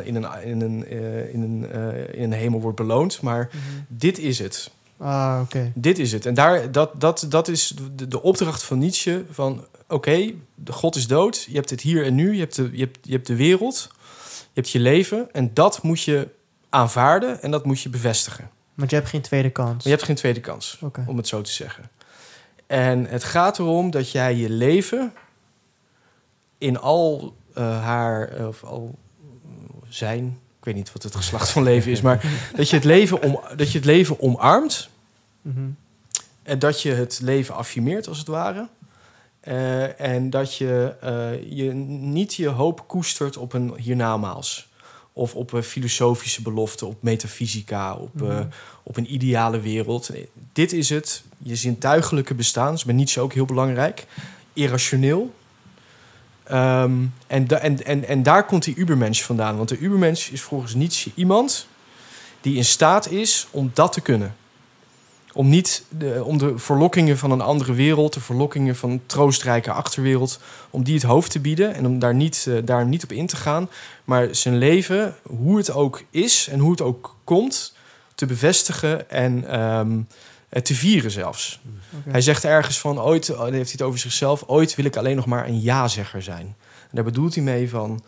in een hemel wordt beloond. Maar dit is het. Ah, oké. Dit is het. En dat is de opdracht van Nietzsche. Van de God is dood. Je hebt het hier en nu. Je hebt de wereld. Je hebt je leven. En dat moet je aanvaarden en dat moet je bevestigen. Want je hebt geen tweede kans. Je hebt geen tweede kans, om het zo te zeggen. En het gaat erom dat jij je leven in al al zijn... Ik weet niet wat het geslacht van leven is... maar dat je het leven omarmt... en dat je het leven affirmeert, als het ware... en dat je niet je hoop koestert op een hiernamaals... of op een filosofische belofte, op metafysica... op een ideale wereld. Dit is het, je zintuigelijke bestaan. Dat is bij Nietzsche ook heel belangrijk. Irrationeel. En daar komt die Übermensch vandaan. Want de Übermensch is volgens Nietzsche iemand die in staat is om dat te kunnen. Om de verlokkingen van een andere wereld, de verlokkingen van een troostrijke achterwereld, om die het hoofd te bieden en om daar niet op in te gaan. Maar zijn leven, hoe het ook is en hoe het ook komt, te bevestigen en te vieren zelfs. Okay. Hij zegt ergens van, ooit, heeft hij het over zichzelf, ooit wil ik alleen nog maar een ja-zegger zijn. En daar bedoelt hij mee van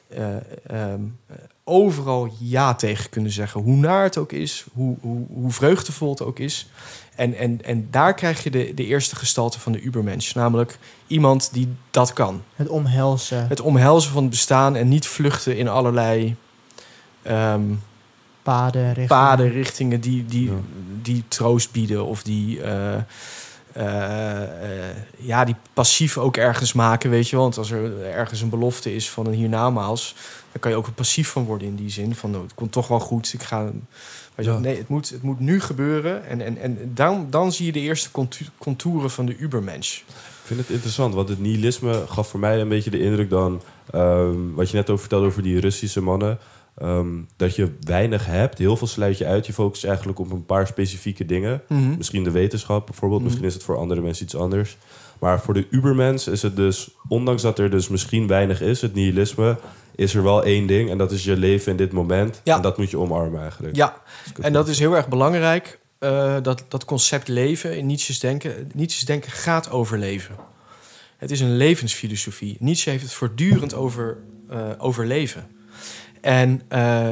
overal ja tegen kunnen zeggen. Hoe naar het ook is, hoe vreugdevol het ook is. En daar krijg je de eerste gestalte van de Übermensch. Namelijk iemand die dat kan. Het omhelzen. Het omhelzen van het bestaan en niet vluchten in allerlei paden, richtingen die troost bieden of die passief ook ergens maken, weet je wel. Want als er ergens een belofte is van een hiernamaals, dan kan je ook een passief van worden in die zin. Van, het komt toch wel goed, ik ga... Nee, het moet nu gebeuren. En dan zie je de eerste contouren van de Übermensch. Ik vind het interessant, want het nihilisme gaf voor mij een beetje de indruk dan... wat je net over vertelde over die Russische mannen... dat je weinig hebt, heel veel sluit je uit. Je focust eigenlijk op een paar specifieke dingen. Mm-hmm. Misschien de wetenschap bijvoorbeeld. Mm-hmm. Misschien is het voor andere mensen iets anders. Maar voor de Übermensch is het dus... ondanks dat er dus misschien weinig is, het nihilisme... is er wel één ding en dat is je leven in dit moment. Ja. En dat moet je omarmen eigenlijk. Ja, en dat is heel erg belangrijk. Dat concept leven in Nietzsche's denken. Nietzsche's denken gaat over leven. Het is een levensfilosofie. Nietzsche heeft het voortdurend over leven. En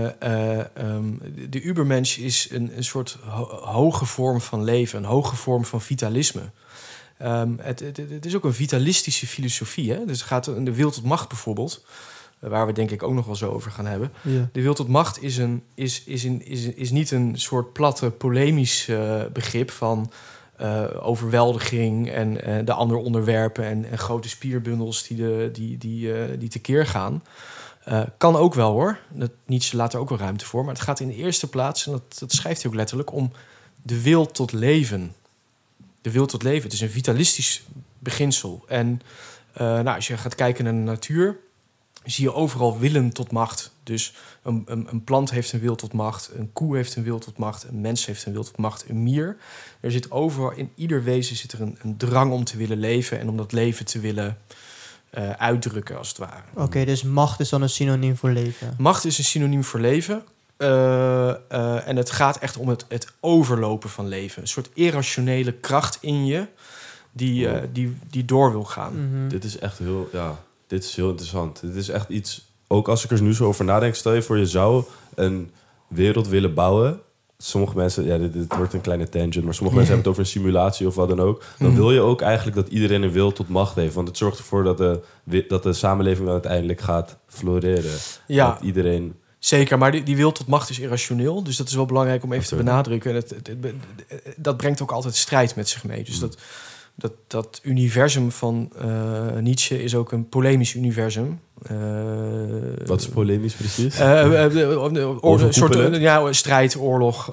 de Übermensch is een soort hoge vorm van leven. Een hoge vorm van vitalisme. Het is ook een vitalistische filosofie. Hè? Dus het gaat in de wil tot macht bijvoorbeeld... waar we denk ik ook nog wel zo over gaan hebben. Ja. De wil tot macht is niet een soort platte polemisch begrip... van overweldiging en de andere onderwerpen... en grote spierbundels die tekeer gaan. Kan ook wel, hoor. Nietzsche laat er ook wel ruimte voor. Maar het gaat in de eerste plaats, en dat schrijft hij ook letterlijk... om de wil tot leven. De wil tot leven. Het is een vitalistisch beginsel. En als je gaat kijken naar de natuur... zie je overal willen tot macht. Dus een plant heeft een wil tot macht. Een koe heeft een wil tot macht. Een mens heeft een wil tot macht. Een mier. Er zit overal, in ieder wezen zit er een drang om te willen leven... en om dat leven te willen uitdrukken, als het ware. Oké, dus macht is dan een synoniem voor leven? Macht is een synoniem voor leven. En het gaat echt om het overlopen van leven. Een soort irrationele kracht in je... die door wil gaan. Mm-hmm. Dit is echt heel... Ja. Dit is heel interessant. Dit is echt iets... Ook als ik er nu zo over nadenk... stel je voor, je zou een wereld willen bouwen. Sommige mensen... Ja, dit wordt een kleine tangent... maar sommige mensen hebben het over een simulatie of wat dan ook. Dan wil je ook eigenlijk dat iedereen een wil tot macht heeft. Want het zorgt ervoor dat de samenleving dan uiteindelijk gaat floreren. Ja, dat iedereen... Zeker, maar die wil tot macht is irrationeel. Dus dat is wel belangrijk om even te benadrukken. Dat brengt ook altijd strijd met zich mee. Dus dat universum van Nietzsche is ook een polemisch universum. Wat is polemisch precies? Een soort strijd, oorlog.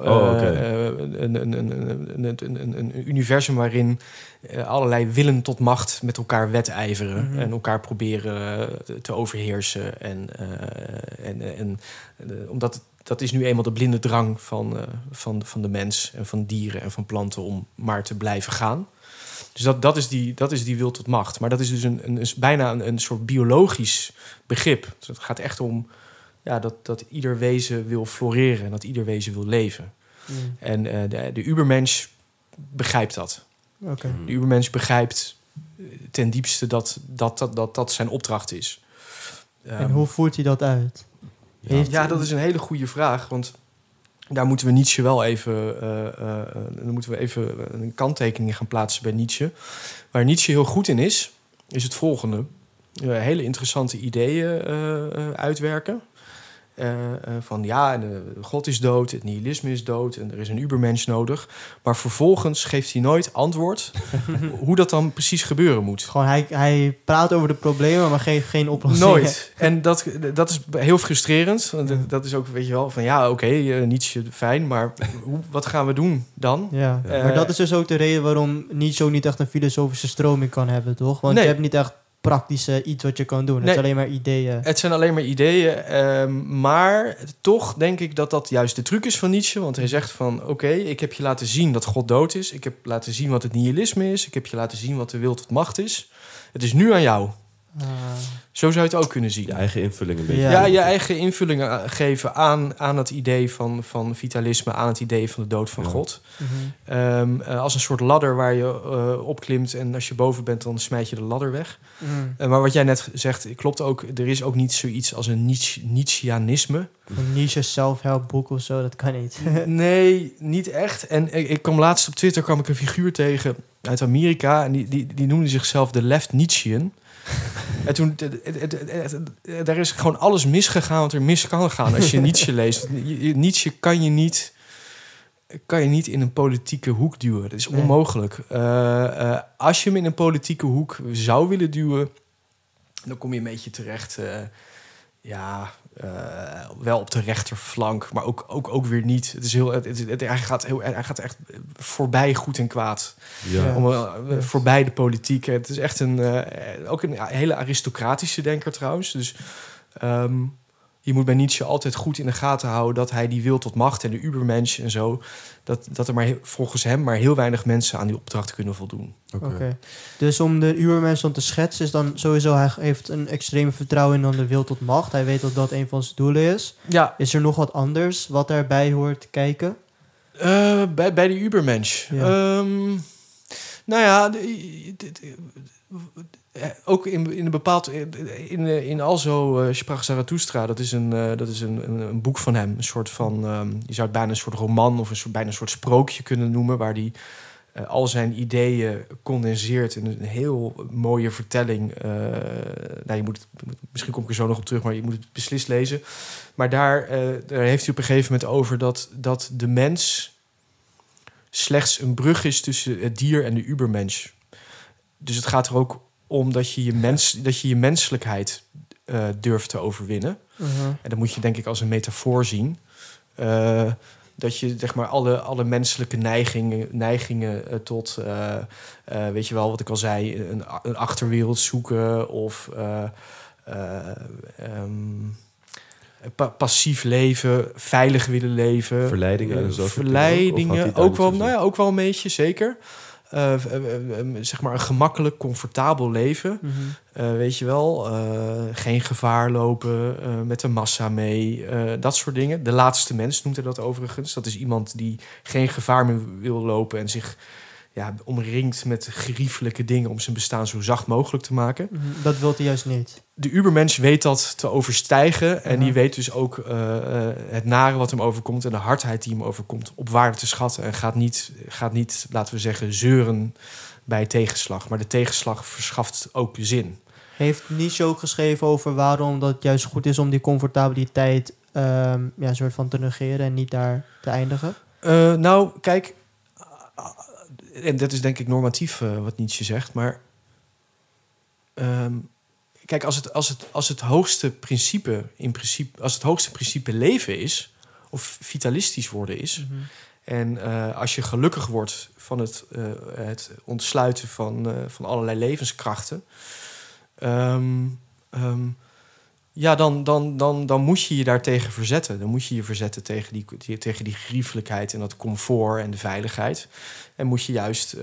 Een universum waarin allerlei willen tot macht met elkaar wedijveren. Mm-hmm. En elkaar proberen te overheersen. Omdat dat is nu eenmaal de blinde drang van de mens en van dieren en van planten om maar te blijven gaan. Dus dat is die wil tot macht. Maar dat is dus bijna een soort biologisch begrip. Dus het gaat echt om dat ieder wezen wil floreren... en dat ieder wezen wil leven. Mm. En de Übermensch begrijpt dat. Okay. De Übermensch begrijpt ten diepste dat zijn opdracht is. En hoe voert hij dat uit? Dat is een hele goede vraag, want... Daar moeten we Nietzsche wel even... dan moeten we even een kanttekening gaan plaatsen bij Nietzsche. Waar Nietzsche heel goed in is het volgende. Hele interessante ideeën uitwerken. God is dood, het nihilisme is dood... en er is een Übermensch nodig. Maar vervolgens geeft hij nooit antwoord... hoe dat dan precies gebeuren moet. Gewoon hij praat over de problemen, maar geen oplossing. Nooit. En dat is heel frustrerend. Want dat is ook, weet je wel, van Nietzsche, fijn... maar wat gaan we doen dan? Ja, maar dat is dus ook de reden waarom Nietzsche ook niet echt een filosofische stroming kan hebben, toch? Want je hebt niet echt praktische iets wat je kan doen. Nee. Het is alleen maar ideeën. Het zijn alleen maar ideeën, maar toch denk ik dat dat juist de truc is van Nietzsche. Want hij zegt van, oké, ik heb je laten zien dat God dood is. Ik heb laten zien wat het nihilisme is. Ik heb je laten zien wat de wil tot macht is. Het is nu aan jou. Zo zou je het ook kunnen zien. Je eigen invulling een beetje. Ja. Ja, je eigen invulling geven aan het idee van vitalisme, aan het idee van de dood van God. Als een soort ladder waar je opklimt en als je boven bent, dan smijt je de ladder weg. Maar wat jij net zegt, klopt ook. Er is ook niet zoiets als een Nietzscheanisme. Een Nietzsche self-help-boek of zo, dat kan niet. Nee, niet echt. En ik kwam laatst op Twitter een figuur tegen uit Amerika en die noemde zichzelf de Left Nietzschean. En toen, daar is gewoon alles misgegaan wat er mis kan gaan als je Nietzsche leest. Nietzsche kan je niet in een politieke hoek duwen. Dat is onmogelijk. Als je hem in een politieke hoek zou willen duwen, dan kom je een beetje terecht. Wel op de rechterflank, maar ook weer niet. Het is hij gaat echt voorbij goed en kwaad. Ja. Voorbij de politiek. Het is echt ook een hele aristocratische denker trouwens. Dus je moet bij Nietzsche altijd goed in de gaten houden dat hij die wil tot macht en de Übermensch en zo, dat er volgens hem maar heel weinig mensen aan die opdracht kunnen voldoen. Oké. Dus om de Übermensch dan te schetsen is dan sowieso, hij heeft een extreme vertrouwen in dan de wil tot macht. Hij weet dat dat een van zijn doelen is. Ja. Is er nog wat anders wat daarbij hoort kijken? Bij de Übermensch. Ja. Ook in een bepaald... In Alzo Sprach Zarathustra, dat is een boek van hem. Een soort van... je zou het bijna een soort roman of bijna een soort sprookje kunnen noemen, waar hij al zijn ideeën condenseert in een heel mooie vertelling. Misschien kom ik er zo nog op terug, maar je moet het beslist lezen. Maar daar heeft hij op een gegeven moment over dat de mens slechts een brug is tussen het dier en de Übermensch. Dus het gaat er ook om dat je je menselijkheid durft te overwinnen. En dat moet je denk ik als een metafoor zien. Dat je zeg maar alle menselijke neigingen tot, weet je wel, wat ik al zei, een achterwereld zoeken of passief leven, veilig willen leven. Verleidingen en zo. Verleidingen, ook wel een beetje, zeker. Zeg maar een gemakkelijk, comfortabel leven. Weet je wel, geen gevaar lopen, met de massa mee, dat soort dingen. De laatste mens noemt hij dat overigens. Dat is iemand die geen gevaar meer wil lopen en zich omringt met geriefelijke dingen om zijn bestaan zo zacht mogelijk te maken. Dat wil hij juist niet. De Übermensch weet dat te overstijgen en die weet dus ook het nare wat hem overkomt en de hardheid die hem overkomt op waarde te schatten en gaat niet, laten we zeggen, zeuren bij tegenslag. Maar de tegenslag verschaft ook zin. Heeft Nietzsche ook geschreven over waarom dat juist goed is om die comfortabiliteit soort van te negeren en niet daar te eindigen? Kijk, en dat is denk ik normatief wat Nietzsche zegt, maar kijk, als het hoogste principe leven is, of vitalistisch worden is, en als je gelukkig wordt van het ontsluiten van allerlei levenskrachten, dan moet je je daartegen verzetten. Dan moet je je verzetten tegen die geriefelijkheid en dat comfort en de veiligheid. En moet je juist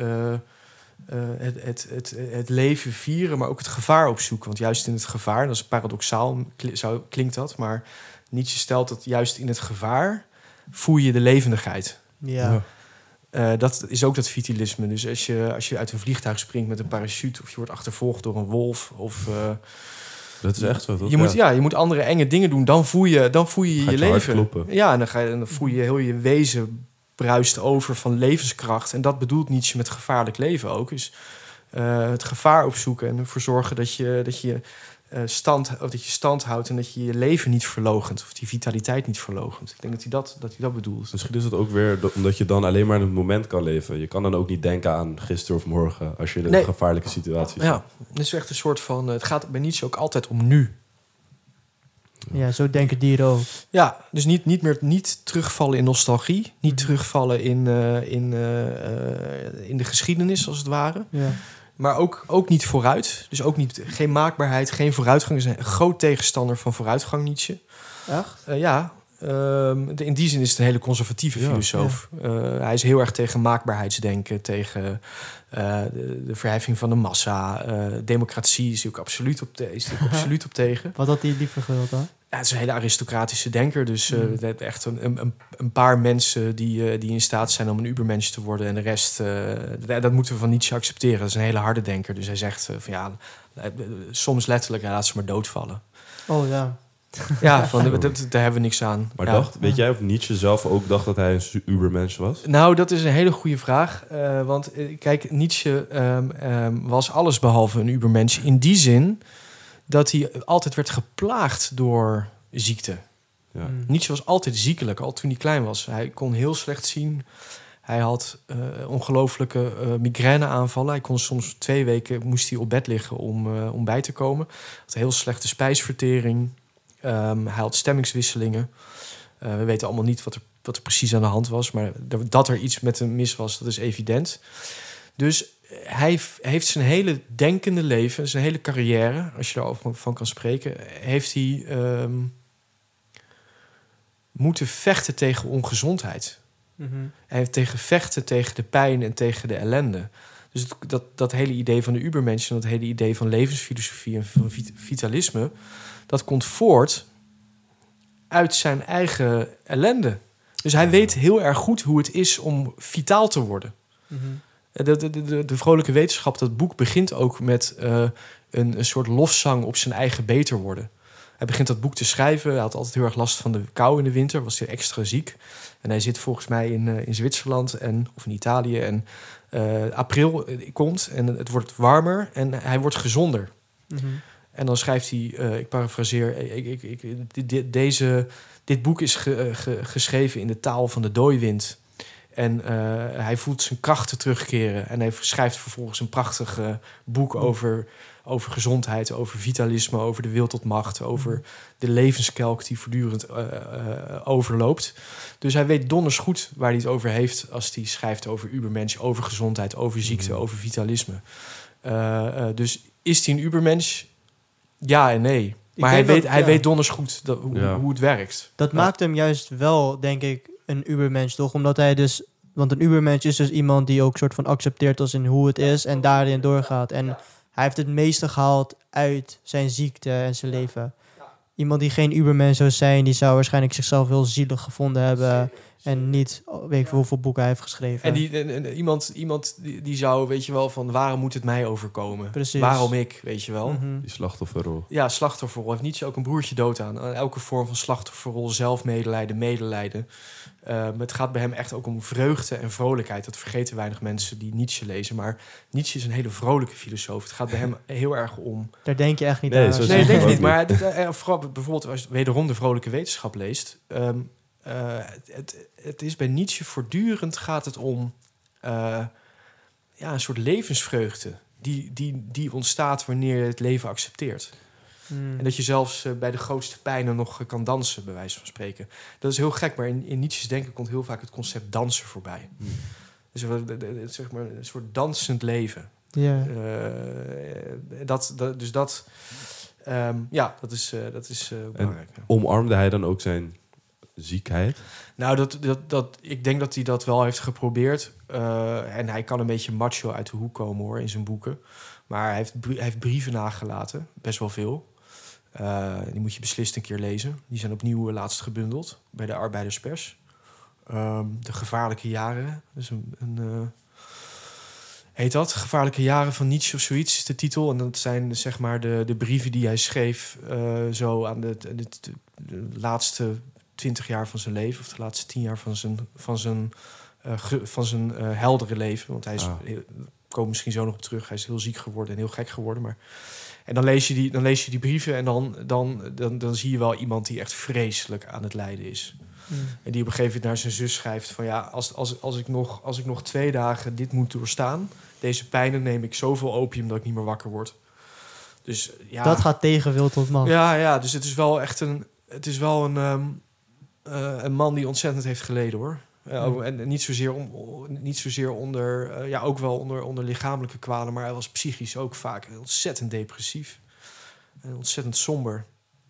het leven vieren, maar ook het gevaar opzoeken. Want juist in het gevaar, dat is paradoxaal, klinkt dat, maar Nietzsche stelt dat juist in het gevaar voel je de levendigheid. Ja. Dat is ook dat vitalisme. Dus als je uit een vliegtuig springt met een parachute, of je wordt achtervolgd door een wolf, of dat is echt zo, toch? Je moet andere enge dingen doen. Dan voel je je leven. Ja, en dan voel je heel je wezen bruist over van levenskracht. En dat bedoelt Nietzsche met gevaarlijk leven ook. Dus het gevaar opzoeken en ervoor zorgen dat je stand houdt en dat je je leven niet verloochent of die vitaliteit niet verloochent. Ik denk dat hij dat bedoelt. Misschien is het ook weer omdat je dan alleen maar in het moment kan leven. Je kan dan ook niet denken aan gisteren of morgen als je in een gevaarlijke situatie zit. Ja, het is echt een soort van... Het gaat bij Nietzsche ook altijd om nu. Ja, zo denken dieren ook. Ja, dus niet terugvallen in nostalgie. Niet terugvallen in de geschiedenis, als het ware. Ja. maar ook niet vooruit. Dus ook geen maakbaarheid, geen vooruitgang. Hij is een groot tegenstander van vooruitgang, Nietzsche. Echt? Ja, in die zin is het een hele conservatieve filosoof. Ja. Hij is heel erg tegen maakbaarheidsdenken, tegen de verheffing van de massa. Democratie is hij ook absoluut op tegen. Wat had hij liever gewild dan? Ja, het is een hele aristocratische denker. Dus echt een paar mensen die in staat zijn om een ubermensch te worden. En de rest, dat moeten we van Nietzsche accepteren. Dat is een hele harde denker. Dus hij zegt soms letterlijk, laat ze maar doodvallen. Oh ja. Ja, daar hebben we niks aan. Maar weet jij of Nietzsche zelf ook dacht dat hij een ubermensch was? Nou, dat is een hele goede vraag. Want kijk, Nietzsche was allesbehalve een ubermensch. In die zin dat hij altijd werd geplaagd door ziekte. Ja. Nietzsche was altijd ziekelijk, al toen hij klein was. Hij kon heel slecht zien. Hij had ongelooflijke migraineaanvallen. Hij kon soms 2 weken moest hij op bed liggen om bij te komen. Hij had een heel slechte spijsvertering. Hij had stemmingswisselingen. We weten allemaal niet wat er precies aan de hand was. Maar dat er iets met hem mis was, dat is evident. Dus hij heeft zijn hele denkende leven, zijn hele carrière, als je daarover van kan spreken, heeft hij moeten vechten tegen ongezondheid. Mm-hmm. Hij heeft vechten tegen de pijn en tegen de ellende. Dus dat hele idee van de ubermensch en dat hele idee van levensfilosofie en van vitalisme, dat komt voort uit zijn eigen ellende. Dus hij weet heel erg goed hoe het is om vitaal te worden. Mm-hmm. De vrolijke wetenschap, dat boek begint ook met een soort lofzang op zijn eigen beter worden. Hij begint dat boek te schrijven. Hij had altijd heel erg last van de kou in de winter. Was hij extra ziek. En hij zit volgens mij in Zwitserland of in Italië. En april komt en het wordt warmer en hij wordt gezonder. Mm-hmm. En dan schrijft hij, ik parafraseer, dit boek is geschreven in de taal van de dooiwind. En hij voelt zijn krachten terugkeren. En hij schrijft vervolgens een prachtig boek over gezondheid, over vitalisme, over de wil tot macht, over de levenskelk die voortdurend overloopt. Dus hij weet donders goed waar hij het over heeft als hij schrijft over ubermensch, over gezondheid, over ziekte, over vitalisme. Dus is hij een ubermensch? Ja en nee. Maar hij weet donders goed hoe het werkt. Dat maakt hem juist wel, denk ik, een ubermensch, toch? Omdat hij dus... Want een ubermensch is dus iemand die ook soort van accepteert als in hoe het is en daarin doorgaat. En hij heeft het meeste gehaald uit zijn ziekte en zijn leven. Iemand die geen ubermensch zou zijn, die zou waarschijnlijk zichzelf heel zielig gevonden hebben. En niet, weet ik hoeveel boeken hij heeft geschreven. En iemand die zou, weet je wel, van waarom moet het mij overkomen? Precies. Waarom ik, weet je wel? Mm-hmm. Die slachtofferrol. Ja, slachtofferrol. Heeft Nietzsche ook een broertje dood aan elke vorm van slachtofferrol, zelfmedelijden, medelijden. Het gaat bij hem echt ook om vreugde en vrolijkheid. Dat vergeten weinig mensen die Nietzsche lezen. Maar Nietzsche is een hele vrolijke filosoof. Het gaat bij hem heel erg om... Daar denk je echt niet Nee, aan. zo Nee, denk ik niet. Maar vooral bijvoorbeeld als je wederom de vrolijke wetenschap leest... het is bij Nietzsche voortdurend gaat het om een soort levensvreugde die ontstaat wanneer je het leven accepteert. En dat je zelfs bij de grootste pijnen nog kan dansen, bij wijze van spreken. Dat is heel gek, maar in Nietzsche's denken komt heel vaak het concept dansen voorbij. Dus zeg maar een soort dansend leven. Ja. Dat is belangrijk. Ja. Omarmde hij dan ook zijn ziekheid? Nou, ik denk dat hij dat wel heeft geprobeerd. En hij kan een beetje macho uit de hoek komen, hoor, in zijn boeken. Maar hij heeft brieven nagelaten, best wel veel. Die moet je beslist een keer lezen. Die zijn opnieuw laatst gebundeld bij de Arbeiderspers. De gevaarlijke jaren. Dus heet dat? Gevaarlijke jaren van Nietzsche of zoiets is de titel. En dat zijn zeg maar de brieven die hij schreef zo aan de laatste 20 jaar van zijn leven, of de laatste 10 jaar van zijn heldere leven. Want hij is, komen misschien zo nog op terug, hij is heel ziek geworden en heel gek geworden. Maar... En dan lees je die brieven en dan zie je wel iemand die echt vreselijk aan het lijden is. En die op een gegeven moment naar zijn zus schrijft van ja, als ik nog 2 dagen dit moet doorstaan, deze pijnen, neem ik zoveel opium dat ik niet meer wakker word. Dus ja. Dat gaat tegen wil tot man. Ja, dus het is wel echt een man die ontzettend heeft geleden, hoor. En niet zozeer onder... ook wel onder lichamelijke kwalen... maar hij was psychisch ook vaak ontzettend depressief. En ontzettend somber.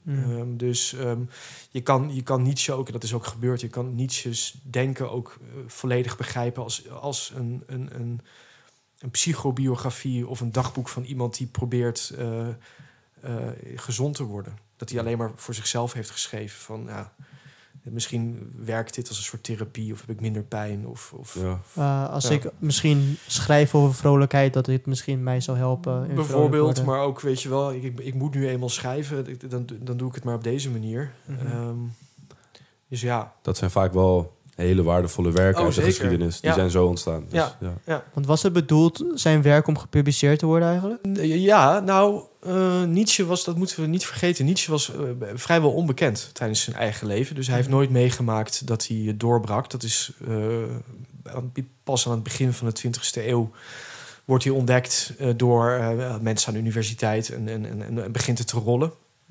Je kan Nietzsche ook, en dat is ook gebeurd... je kan Nietzsche's denken ook volledig begrijpen... als een psychobiografie of een dagboek van iemand... die probeert gezond te worden. Dat hij alleen maar voor zichzelf heeft geschreven van... misschien werkt dit als een soort therapie... of heb ik minder pijn. Als ik misschien schrijf over vrolijkheid... dat dit misschien mij zou helpen. Bijvoorbeeld, maar ook, weet je wel... ik moet nu eenmaal schrijven... dan doe ik het maar op deze manier. Dus ja. Dat zijn vaak wel hele waardevolle werken uit de geschiedenis. Die zijn zo ontstaan. Dus, Want was het bedoeld zijn werk om gepubliceerd te worden eigenlijk? Ja, nou... Nietzsche was, dat moeten we niet vergeten... Nietzsche was vrijwel onbekend tijdens zijn eigen leven. Dus hij heeft nooit meegemaakt dat hij doorbrak. Dat is pas aan het begin van de 20e eeuw... wordt hij ontdekt door mensen aan de universiteit... en begint het te rollen.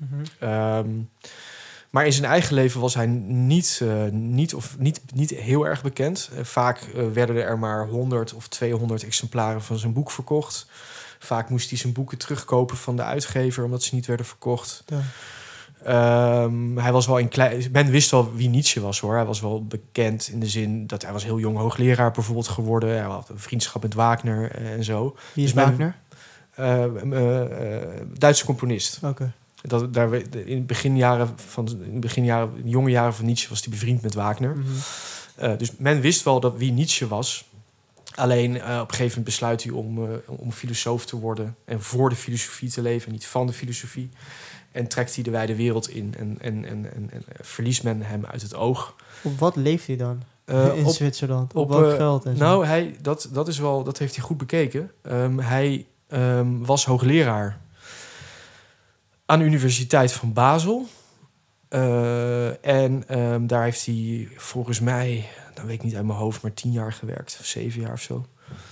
Maar in zijn eigen leven was hij niet heel erg bekend. Vaak werden er maar 100 of 200 exemplaren van zijn boek verkocht... Vaak moest hij zijn boeken terugkopen van de uitgever... omdat ze niet werden verkocht. Ja. Hij was wel men wist wel wie Nietzsche was, hoor. Hij was wel bekend in de zin dat hij was heel jong hoogleraar bijvoorbeeld geworden. Hij had een vriendschap met Wagner en zo. Wie is Wagner? Duitse componist. Oké. In de jonge jaren van Nietzsche was hij bevriend met Wagner. Dus men wist wel wie Nietzsche was... Alleen op een gegeven moment besluit hij om filosoof te worden... en voor de filosofie te leven, niet van de filosofie. En trekt hij de wijde wereld in en verliest men hem uit het oog. Op wat leeft hij dan in Zwitserland? Op welk geld? En zo? Nou, dat heeft hij goed bekeken. Hij was hoogleraar aan de Universiteit van Basel... daar heeft hij volgens mij... dan weet ik niet uit mijn hoofd, maar 10 jaar gewerkt. Of 7 jaar of zo.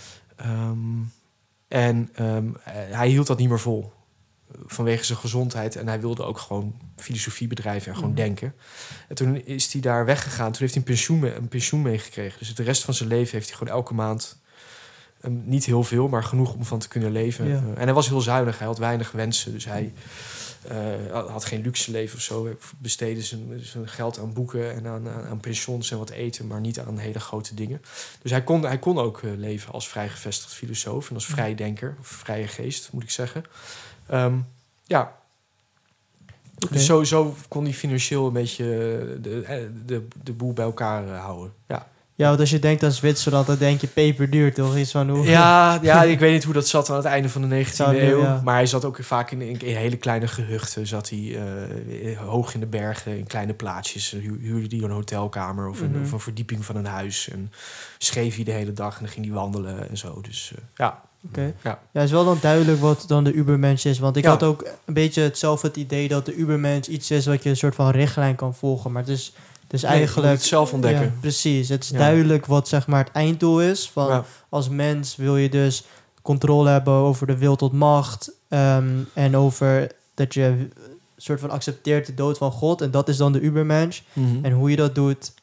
Hij hield dat niet meer vol. Vanwege zijn gezondheid. En hij wilde ook gewoon filosofie bedrijven en gewoon denken. En toen is hij daar weggegaan. Toen heeft hij een pensioen meegekregen. Dus de rest van zijn leven heeft hij gewoon elke maand... niet heel veel, maar genoeg om van te kunnen leven. Ja. En hij was heel zuinig. Hij had weinig wensen. Dus hij... had geen luxe leven of zo. Besteedde zijn geld aan boeken en aan pensioens en wat eten... maar niet aan hele grote dingen. Dus hij kon ook leven als vrij gevestigd filosoof... en als vrijdenker, of vrije geest, moet ik zeggen. Okay. Dus zo kon hij financieel een beetje de boel bij elkaar houden. Ja, want als je denkt aan Zwitserland, dan denk je peperduur, toch? Iets van hoe... Ja, ik weet niet hoe dat zat aan het einde van de 19e eeuw. Ja. Maar hij zat ook vaak in hele kleine gehuchten. Zat hij hoog in de bergen, in kleine plaatsjes. Huurde hij een hotelkamer of een verdieping van een huis. En schreef hij de hele dag en dan ging hij wandelen en zo. Dus Oké. Ja, is wel dan duidelijk wat dan de Ubermensch is. Want ik had ook een beetje het idee dat de Ubermensch iets is... wat je een soort van richtlijn kan volgen. Maar het is... Dus eigenlijk het zelf ontdekken. Ja, precies. Het is duidelijk wat zeg maar het einddoel is. Van als mens wil je dus controle hebben over de wil tot macht. En over dat je een soort van accepteert de dood van God. En dat is dan de Ubermensch. En hoe je dat doet,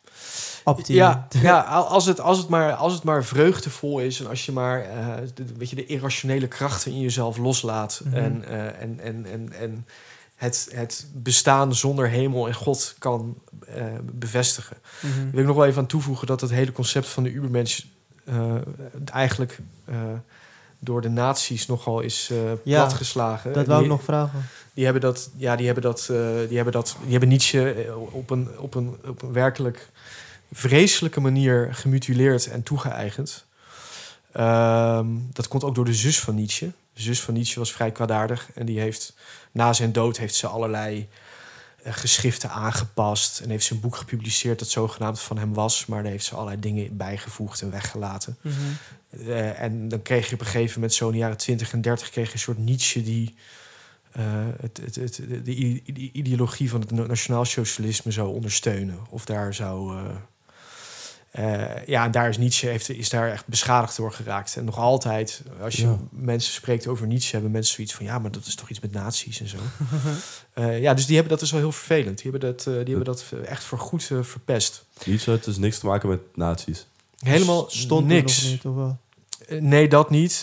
als het maar vreugdevol is. En als je maar de irrationele krachten in jezelf loslaat. En het bestaan zonder hemel en God kan bevestigen. Wil ik nog wel even aan toevoegen dat het hele concept van de Ubermensch eigenlijk door de nazi's nogal is platgeslagen. Dat wou ik nog vragen. Die hebben Nietzsche op een werkelijk vreselijke manier gemutileerd en toegeëigend. Dat komt ook door de zus van Nietzsche. De zus van Nietzsche was vrij kwaadaardig en die heeft na zijn dood heeft ze allerlei geschriften aangepast en heeft ze een boek gepubliceerd dat zogenaamd van hem was, maar daar heeft ze allerlei dingen bijgevoegd en weggelaten. En dan kreeg je op een gegeven moment zo in de jaren 20 en 30 kreeg je een soort Nietzsche die de ideologie van het nationaalsocialisme zou ondersteunen of daar zou En daar is Nietzsche is daar echt beschadigd door geraakt. En nog altijd, als je mensen spreekt over Nietzsche, hebben mensen zoiets van, ja, maar dat is toch iets met nazi's en zo. Dus die hebben dat dus wel heel vervelend. Die hebben dat echt voorgoed verpest. Nietzsche had dus niks te maken met nazi's. Helemaal stond niks. Nog niet, of wel? Nee, dat niet.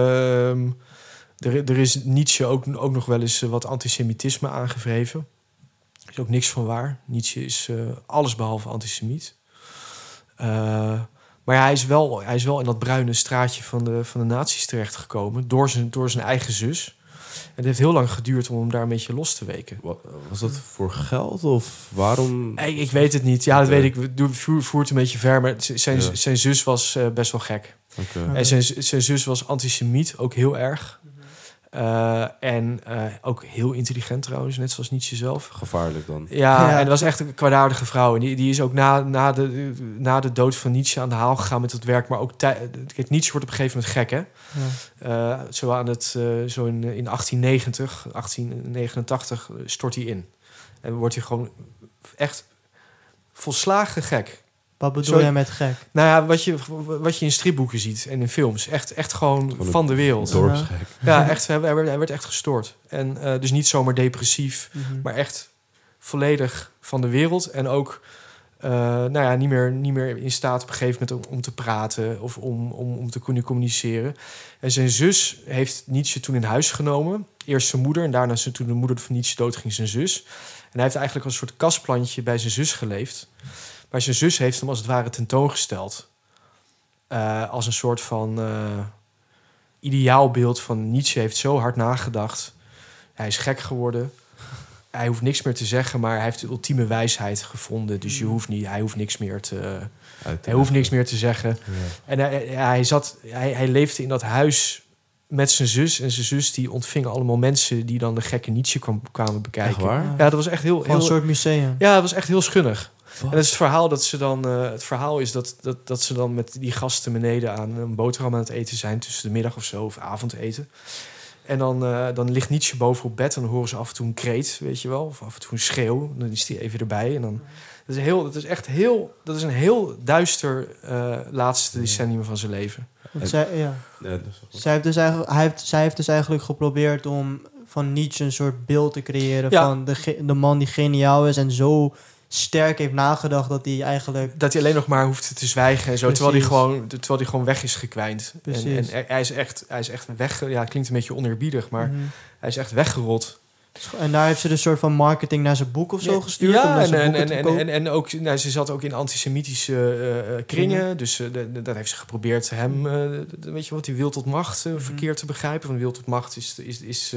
Er is Nietzsche ook nog wel eens wat antisemitisme aangevreven. Er is ook niks van waar. Nietzsche is allesbehalve antisemiet. Maar ja, hij is wel in dat bruine straatje van de nazi's terechtgekomen door zijn eigen zus. En het heeft heel lang geduurd om hem daar een beetje los te weken. Was dat voor geld of waarom? Ik weet het niet. Ja, dat weet ik. Voer het een beetje ver. Maar zijn zus was best wel gek. Okay. En zijn zus was antisemiet, ook heel erg. En ook heel intelligent trouwens, net zoals Nietzsche zelf. Gevaarlijk dan. Ja, en dat was echt een kwaadaardige vrouw. En die is ook na de dood van Nietzsche aan de haal gegaan met het werk. Maar ook kijk, Nietzsche wordt op een gegeven moment gek, hè? Ja. Zo in 1890, 1889 stort hij in. En wordt hij gewoon echt volslagen gek. Wat bedoel jij met gek? Nou ja, wat je in stripboeken ziet en in films. Echt gewoon van de wereld. Dorpsgek. Ja, echt. Hij werd echt gestoord. En dus niet zomaar depressief, maar echt volledig van de wereld. En ook niet meer in staat op een gegeven moment om te praten of om te kunnen communiceren. En zijn zus heeft Nietzsche toen in huis genomen. Eerst zijn moeder en daarna toen de moeder van Nietzsche doodging zijn zus. En hij heeft eigenlijk als een soort kastplantje bij zijn zus geleefd. Maar zijn zus heeft hem als het ware tentoongesteld. Als een soort van ideaalbeeld van Nietzsche heeft zo hard nagedacht. Hij is gek geworden. Hij hoeft niks meer te zeggen, maar hij heeft de ultieme wijsheid gevonden. Dus hij hoeft niks meer te zeggen. Ja. En hij leefde in dat huis met zijn zus. En zijn zus die ontving allemaal mensen die dan de gekke Nietzsche kwamen bekijken. Echt waar? Ja, dat was echt heel een soort museum. Ja, dat was echt heel schunnig. Wat? En dat is het verhaal dat ze dan. Het verhaal is dat ze dan met die gasten beneden aan een boterham aan het eten zijn tussen de middag of zo, of avondeten. En dan ligt Nietzsche boven op bed en dan horen ze af en toe een kreet, weet je wel, of af en toe een schreeuw. Dan is die even erbij en dan. Dat is een heel duister laatste decennium van zijn leven. Zij heeft dus eigenlijk geprobeerd om van Nietzsche een soort beeld te creëren van de man die geniaal is en zo sterk heeft nagedacht dat hij eigenlijk... Dat hij alleen nog maar hoeft te zwijgen en zo, terwijl hij gewoon weg is gekwijnd. En hij is echt weg... Ja, het klinkt een beetje oneerbiedig, maar hij is echt weggerot. En daar heeft ze dus een soort van marketing naar zijn boek of zo gestuurd? Ja, en ook, ze zat ook in antisemitische kringen. Dus dat heeft ze geprobeerd hem... weet je wat, die wil tot macht verkeerd te begrijpen. Van wil tot macht is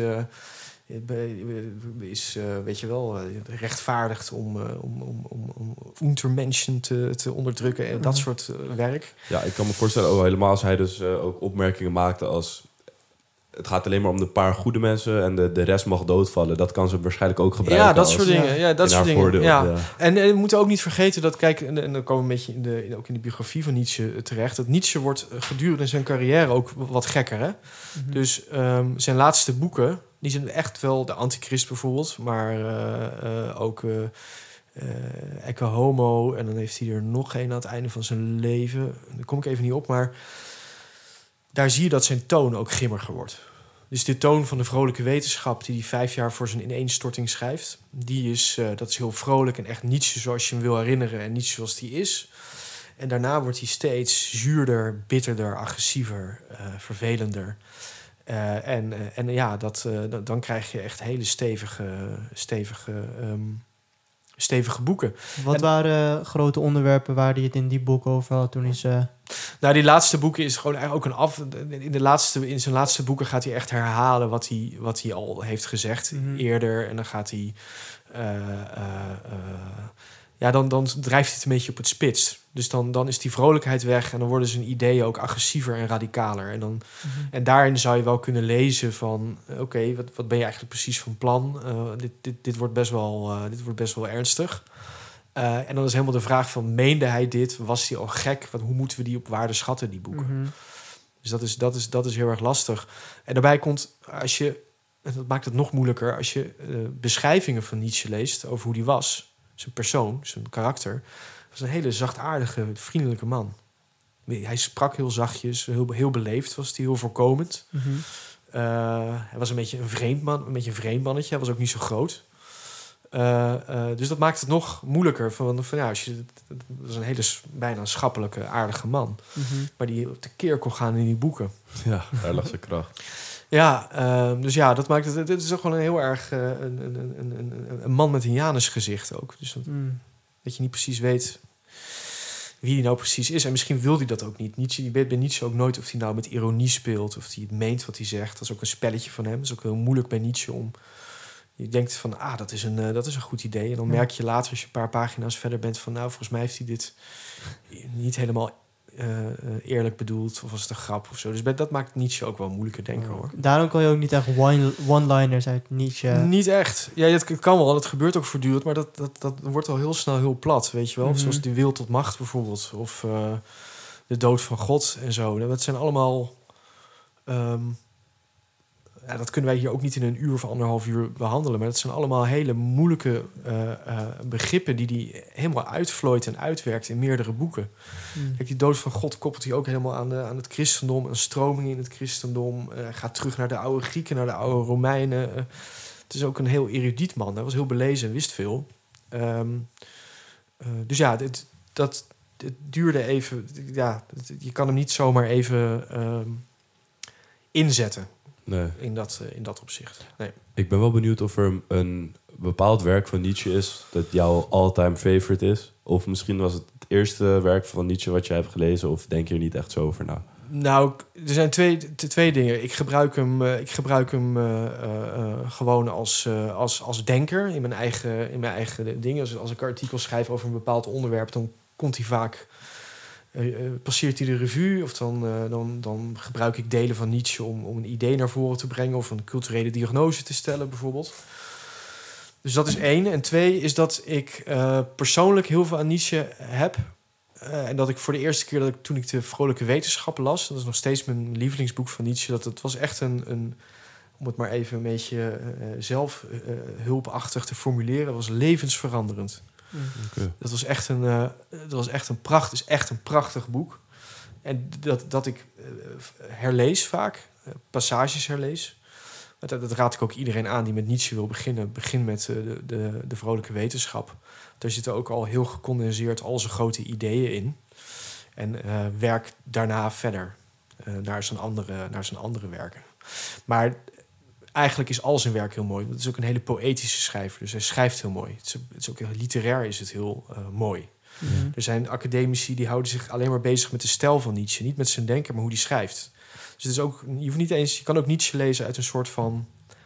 weet je wel, rechtvaardigd om Untermenschen te onderdrukken en dat soort werk. Ja, ik kan me voorstellen, helemaal als hij dus ook opmerkingen maakte als... Het gaat alleen maar om de paar goede mensen en de rest mag doodvallen. Dat kan ze waarschijnlijk ook gebruiken. Ja, dat soort dingen. Ja, dat soort dingen. Voordeel, ja. En we moeten ook niet vergeten dat, kijk, en dan komen we een beetje ook in de biografie van Nietzsche terecht, dat Nietzsche wordt gedurende zijn carrière ook wat gekker, hè? Dus zijn laatste boeken, die zijn echt wel de Antichrist bijvoorbeeld, maar ook Ecce Homo, en dan heeft hij er nog een aan het einde van zijn leven. Daar kom ik even niet op, maar daar zie je dat zijn toon ook grimmiger wordt. Dus de toon van de vrolijke wetenschap die hij 5 jaar voor zijn ineenstorting schrijft, dat is heel vrolijk en echt Nietzsche zoals je hem wil herinneren en niet zoals hij is. En daarna wordt hij steeds zuurder, bitterder, agressiever, vervelender. Dan krijg je echt hele stevige boeken. Wat waren grote onderwerpen waar hij het in die boek over had toen hij ze... Nou, die laatste boeken is gewoon eigenlijk ook in zijn laatste boeken gaat hij echt herhalen wat hij al heeft gezegd eerder. En dan gaat hij... dan drijft hij het een beetje op het spits. Dus dan is die vrolijkheid weg en dan worden zijn ideeën ook agressiever en radicaler. En daarin zou je wel kunnen lezen van... Oké, wat ben je eigenlijk precies van plan? Dit wordt best wel ernstig. En dan is helemaal de vraag van... Meende hij dit? Was hij al gek? Hoe moeten we die op waarde schatten, die boeken? Dus dat is heel erg lastig. En daarbij komt, dat maakt het nog moeilijker... als je beschrijvingen van Nietzsche leest over hoe die was... zijn persoon, zijn karakter... was een hele zachtaardige, vriendelijke man. Hij sprak heel zachtjes, heel beleefd was hij, heel voorkomend. Mhm. Hij was een beetje een vreemd mannetje. Hij was ook niet zo groot. Dus dat maakt het nog moeilijker. Dat was een hele bijna schappelijke, aardige man. Mhm. Maar die tekeer kon gaan in die boeken. Ja, daar lag zijn kracht. Ja, dus ja, dat maakt het... Het is ook gewoon een heel erg een man met een Janusgezicht ook. Dus dat je niet precies weet wie die nou precies is. En misschien wil hij dat ook niet. Je weet bij Nietzsche ook nooit of hij nou met ironie speelt, of hij het meent wat hij zegt. Dat is ook een spelletje van hem. Dat is ook heel moeilijk bij Nietzsche om... Je denkt van, dat is een goed idee. En dan merk je later, als je een paar pagina's verder bent, van volgens mij heeft hij dit niet helemaal eerlijk bedoeld. Of was het een grap of zo. Dus dat maakt Nietzsche ook wel moeilijker, denk ik, hoor. Daarom kan je ook niet echt one-liners uit Nietzsche... Niet echt. Ja, het kan wel. Dat gebeurt ook voortdurend. Maar dat wordt al heel snel heel plat, weet je wel. Mhm. Zoals Die Wil tot Macht bijvoorbeeld. Of De Dood van God en zo. Dat zijn allemaal... dat kunnen wij hier ook niet in een uur of 1,5 uur behandelen. Maar dat zijn allemaal hele moeilijke begrippen die hij helemaal uitvlooit en uitwerkt in meerdere boeken. Kijk, Die Dood van God koppelt hij ook helemaal aan het christendom, een stroming in het christendom. Gaat terug naar de oude Grieken, naar de oude Romeinen. Het is ook een heel erudiet man. Hij was heel belezen en wist veel. Dus ja, het duurde even. Ja, je kan hem niet zomaar even inzetten. Nee. In dat opzicht. Nee. Ik ben wel benieuwd of er een bepaald werk van Nietzsche is dat jouw all-time favorite is. Of misschien was het eerste werk van Nietzsche wat je hebt gelezen, of denk je er niet echt zo over na? Nou, er zijn twee dingen. Ik gebruik hem gewoon als denker in mijn eigen dingen. Als ik artikels schrijf over een bepaald onderwerp, dan komt hij vaak... passeert hij de revue, of dan gebruik ik delen van Nietzsche om een idee naar voren te brengen of een culturele diagnose te stellen bijvoorbeeld. Dus dat is 1. En 2 is dat ik persoonlijk heel veel aan Nietzsche heb. En dat ik voor de eerste keer toen ik de Vrolijke Wetenschap las, dat is nog steeds mijn lievelingsboek van Nietzsche, dat was echt een om het maar even een beetje zelfhulpachtig te formuleren, dat was levensveranderend. Okay. Dat was echt een prachtig boek. En dat ik herlees vaak, passages herlees. Dat raad ik ook iedereen aan die met Nietzsche wil beginnen. Begin met de Vrolijke Wetenschap. Daar zitten ook al heel gecondenseerd al zijn grote ideeën in. En werk daarna verder naar zijn andere werken. Maar eigenlijk is al zijn werk heel mooi. Het is ook een hele poëtische schrijver. Dus hij schrijft heel mooi. Het is ook literair is het heel mooi. Mhm. Er zijn academici die houden zich alleen maar bezig met de stijl van Nietzsche. Niet met zijn denken, maar hoe die schrijft. Dus het is ook, je kan ook Nietzsche lezen uit een soort van...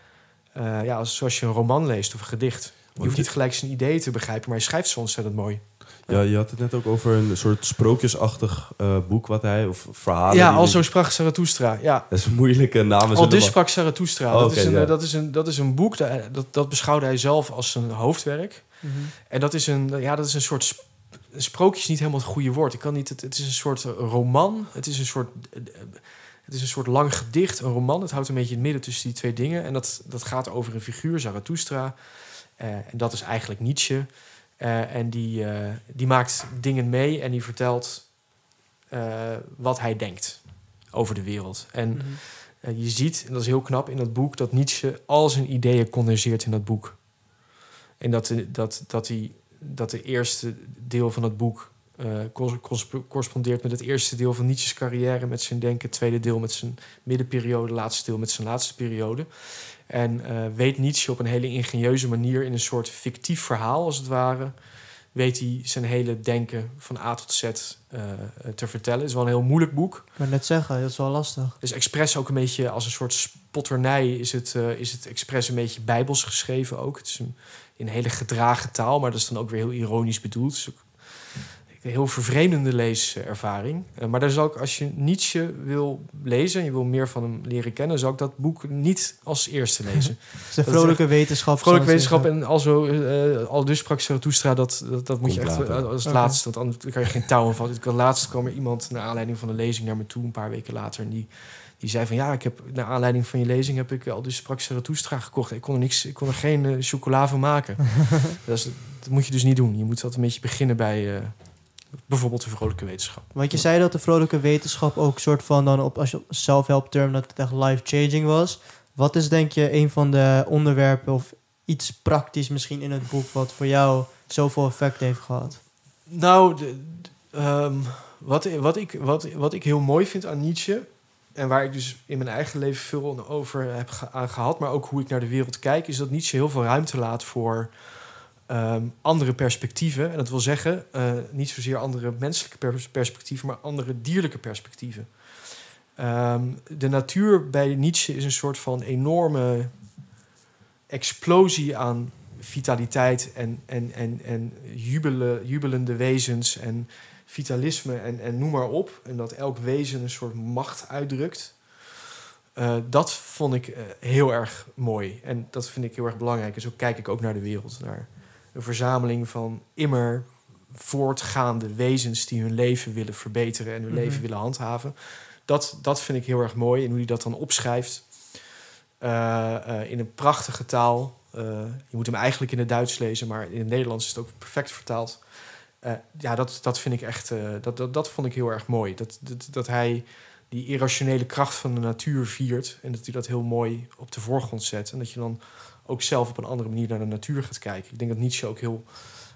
zoals je een roman leest of een gedicht. Je hoeft niet gelijk zijn ideeën te begrijpen, maar hij schrijft zo ontzettend mooi. Ja, je had het net ook over een soort sprookjesachtig boek wat hij... Of verhalen... Ja, Alzo sprak Zarathustra. Ja. Dat is een moeilijke naam. Aldus sprak Zarathustra. Oh, dat is een boek, dat beschouwde hij zelf als zijn hoofdwerk. Mhm. En dat is een soort... Sprookje is niet helemaal het goede woord. Het is een soort roman. Het is een soort lang gedicht, een roman. Het houdt een beetje in het midden tussen die twee dingen. En dat gaat over een figuur, Zarathustra. En dat is eigenlijk Nietzsche. En die maakt dingen mee en die vertelt wat hij denkt over de wereld. En je ziet, en dat is heel knap in dat boek, dat Nietzsche al zijn ideeën condenseert in dat boek. En dat de eerste deel van het boek correspondeert met het eerste deel van Nietzsche's carrière, met zijn denken, het tweede deel met zijn middenperiode, het laatste deel met zijn laatste periode. En weet Nietzsche op een hele ingenieuze manier in een soort fictief verhaal, als het ware, weet hij zijn hele denken van A tot Z te vertellen. Het is wel een heel moeilijk boek. Ik kan net zeggen, dat is wel lastig. Dus expres ook een beetje als een soort spotternij is het expres een beetje bijbels geschreven ook. Het is in een hele gedragen taal, maar dat is dan ook weer heel ironisch bedoeld. Het is ook een heel vervreemdende leeservaring. Maar daar zal ik, als je Nietzsche wil lezen en je wil meer van hem leren kennen, zal ik dat boek niet als eerste lezen. De Vrolijke Wetenschap. Vrolijke Wetenschap en Aldus sprak Zarathustra, dat moet je echt als het laatste, want anders kan je geen touw aan vatten. Laatst kwam er iemand naar aanleiding van de lezing naar me toe, een paar weken later, en die zei van ja, naar aanleiding van je lezing heb ik Aldus sprak Zarathustra gekocht. Ik kon er geen chocola van maken. Dat moet je dus niet doen. Je moet dat een beetje beginnen bij bijvoorbeeld de vrolijke wetenschap. Want je zei dat de vrolijke wetenschap ook soort van dan als je self-help-term dat het echt life-changing was. Wat is denk je een van de onderwerpen of iets praktisch misschien in het boek wat voor jou zoveel effect heeft gehad? Nou, wat ik heel mooi vind aan Nietzsche, en waar ik dus in mijn eigen leven veel over heb gehad, maar ook hoe ik naar de wereld kijk, is dat Nietzsche heel veel ruimte laat voor andere perspectieven. En dat wil zeggen, niet zozeer andere menselijke perspectieven, maar andere dierlijke perspectieven. De natuur bij Nietzsche is een soort van enorme explosie aan vitaliteit en jubelende wezens en vitalisme en noem maar op. En dat elk wezen een soort macht uitdrukt. Dat vond ik heel erg mooi. En dat vind ik heel erg belangrijk. En zo kijk ik ook naar de wereld. Naar een verzameling van immer voortgaande wezens die hun leven willen verbeteren en hun leven willen handhaven. Dat vind ik heel erg mooi. En hoe hij dat dan opschrijft in een prachtige taal. Je moet hem eigenlijk in het Duits lezen, maar in het Nederlands is het ook perfect vertaald. Dat vind ik echt. Dat vond ik heel erg mooi. Dat hij die irrationele kracht van de natuur viert en dat hij dat heel mooi op de voorgrond zet. En dat je dan ook zelf op een andere manier naar de natuur gaat kijken. Ik denk dat Nietzsche ook heel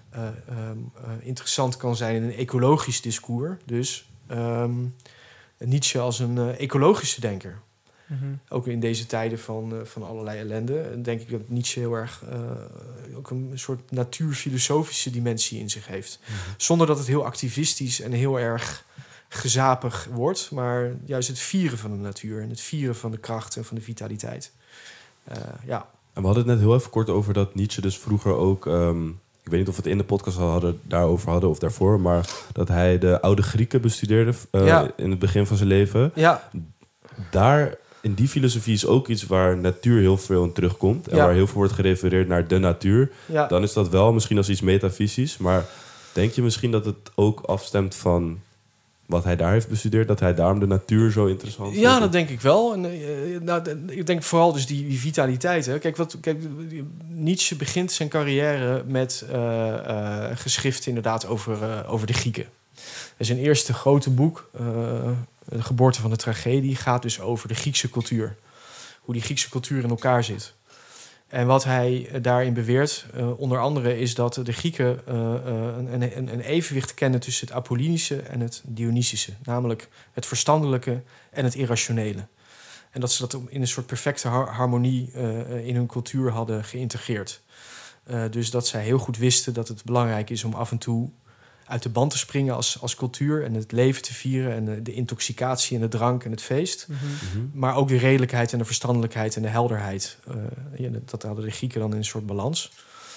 interessant kan zijn in een ecologisch discours. Dus Nietzsche als een ecologische denker. Mm-hmm. Ook in deze tijden van allerlei ellende denk ik dat Nietzsche heel erg ook een soort natuurfilosofische dimensie in zich heeft. Mm-hmm. Zonder dat het heel activistisch en heel erg gezapig wordt, maar juist het vieren van de natuur en het vieren van de kracht en van de vitaliteit. En we hadden het net heel even kort over dat Nietzsche dus vroeger ook, ik weet niet of we het in de podcast daarover hadden of daarvoor, maar dat hij de oude Grieken bestudeerde in het begin van zijn leven. Ja. Daar, in die filosofie is ook iets waar natuur heel veel in terugkomt en waar heel veel wordt gerefereerd naar de natuur. Ja. Dan is dat wel misschien als iets metafysisch, maar denk je misschien dat het ook afstemt van wat hij daar heeft bestudeerd, dat hij daarom de natuur zo interessant vindt? Ja, dat denk ik wel. En, ik denk vooral dus die vitaliteit. Hè. Kijk, Nietzsche begint zijn carrière met geschriften inderdaad over de Grieken. En zijn eerste grote boek, De geboorte van de tragedie, gaat dus over de Griekse cultuur. Hoe die Griekse cultuur in elkaar zit. En wat hij daarin beweert, onder andere, is dat de Grieken een evenwicht kennen tussen het Apollinische en het Dionysische. Namelijk het verstandelijke en het irrationele. En dat ze dat in een soort perfecte harmonie in hun cultuur hadden geïntegreerd. Dus dat zij heel goed wisten dat het belangrijk is om af en toe uit de band te springen als cultuur en het leven te vieren en de intoxicatie en de drank en het feest. Mm-hmm. Maar ook de redelijkheid en de verstandelijkheid en de helderheid. Dat hadden de Grieken dan in een soort balans.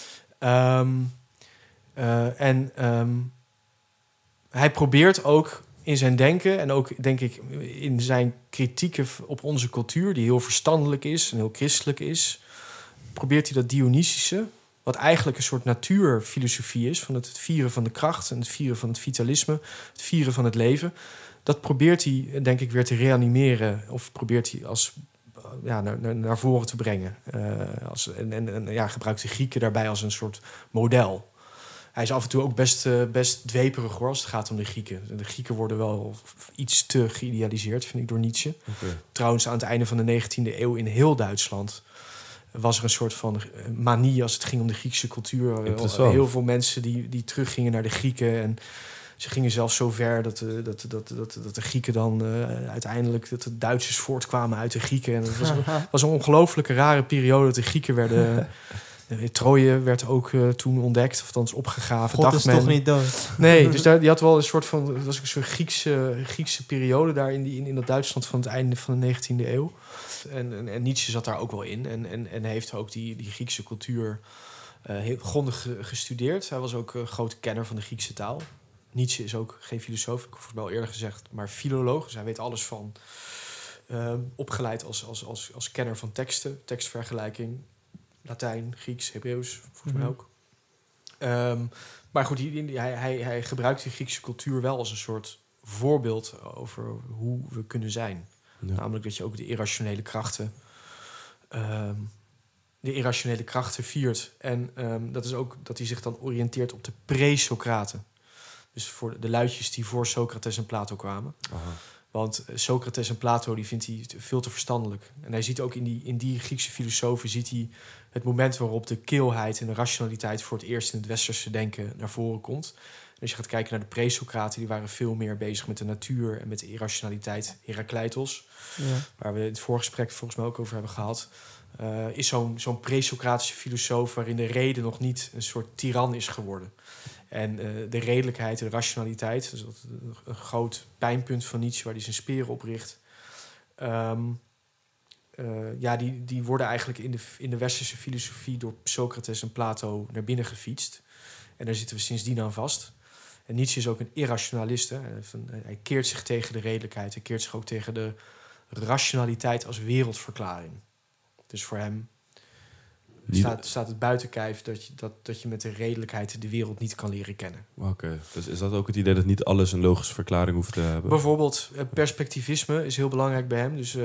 Hij probeert ook in zijn denken en ook, denk ik, in zijn kritieken op onze cultuur, die heel verstandelijk is en heel christelijk is, probeert hij dat Dionysische, wat eigenlijk een soort natuurfilosofie is, van het vieren van de kracht en het vieren van het vitalisme, het vieren van het leven. Dat probeert hij, denk ik, weer te reanimeren of probeert hij naar voren te brengen. Gebruikt de Grieken daarbij als een soort model. Hij is af en toe ook best dweperig hoor, als het gaat om de Grieken. De Grieken worden wel iets te geïdealiseerd, vind ik, door Nietzsche. Okay. Trouwens, aan het einde van de 19e eeuw in heel Duitsland was er een soort van manie als het ging om de Griekse cultuur. Heel veel mensen die teruggingen naar de Grieken. En ze gingen zelfs zo ver dat de Grieken dan uiteindelijk, dat de Duitsers voortkwamen uit de Grieken. En het was een ongelooflijke rare periode dat de Grieken werden. Troje werd ook toen ontdekt, of althans opgegraven. God is toch niet dood? Nee, dus die had wel een soort van, het was een soort Griekse periode daar in dat Duitsland van het einde van de 19e eeuw. En Nietzsche zat daar ook wel in. En heeft ook die Griekse cultuur heel grondig gestudeerd. Hij was ook een grote kenner van de Griekse taal. Nietzsche is ook geen filosoof, ik heb het wel eerder gezegd, maar filoloog. Dus hij weet alles van. Opgeleid als kenner van teksten, tekstvergelijking, Latijn, Grieks, Hebreeuws, volgens mij ook. Maar goed, hij gebruikt die Griekse cultuur wel als een soort voorbeeld over hoe we kunnen zijn. Ja. Namelijk dat je ook de irrationele krachten viert. En dat is ook dat hij zich dan oriënteert op de pre-Socraten. Dus voor de luidjes die voor Socrates en Plato kwamen. Aha. Want Socrates en Plato die vindt hij veel te verstandelijk. En hij ziet ook in die Griekse filosofen ziet hij het moment waarop de kilheid en de rationaliteit voor het eerst in het westerse denken naar voren komt. En als je gaat kijken naar de pre-Socraten, die waren veel meer bezig met de natuur en met de irrationaliteit. Herakleitos, waar we in het voorgesprek volgens mij ook over hebben gehad, is zo'n pre-Socratische filosoof waarin de reden nog niet een soort tiran is geworden. En de redelijkheid, de rationaliteit, dus dat een groot pijnpunt van Nietzsche waar hij zijn speren op richt. Die worden eigenlijk in de westerse filosofie door Socrates en Plato naar binnen gefietst. En daar zitten we sindsdien aan vast. En Nietzsche is ook een irrationalist. Hè. Hij keert zich tegen de redelijkheid. Hij keert zich ook tegen de rationaliteit als wereldverklaring. Dus voor hem staat het buiten kijf dat je met de redelijkheid de wereld niet kan leren kennen. Oké. Dus is dat ook het idee dat niet alles een logische verklaring hoeft te hebben? Bijvoorbeeld perspectivisme is heel belangrijk bij hem. Dus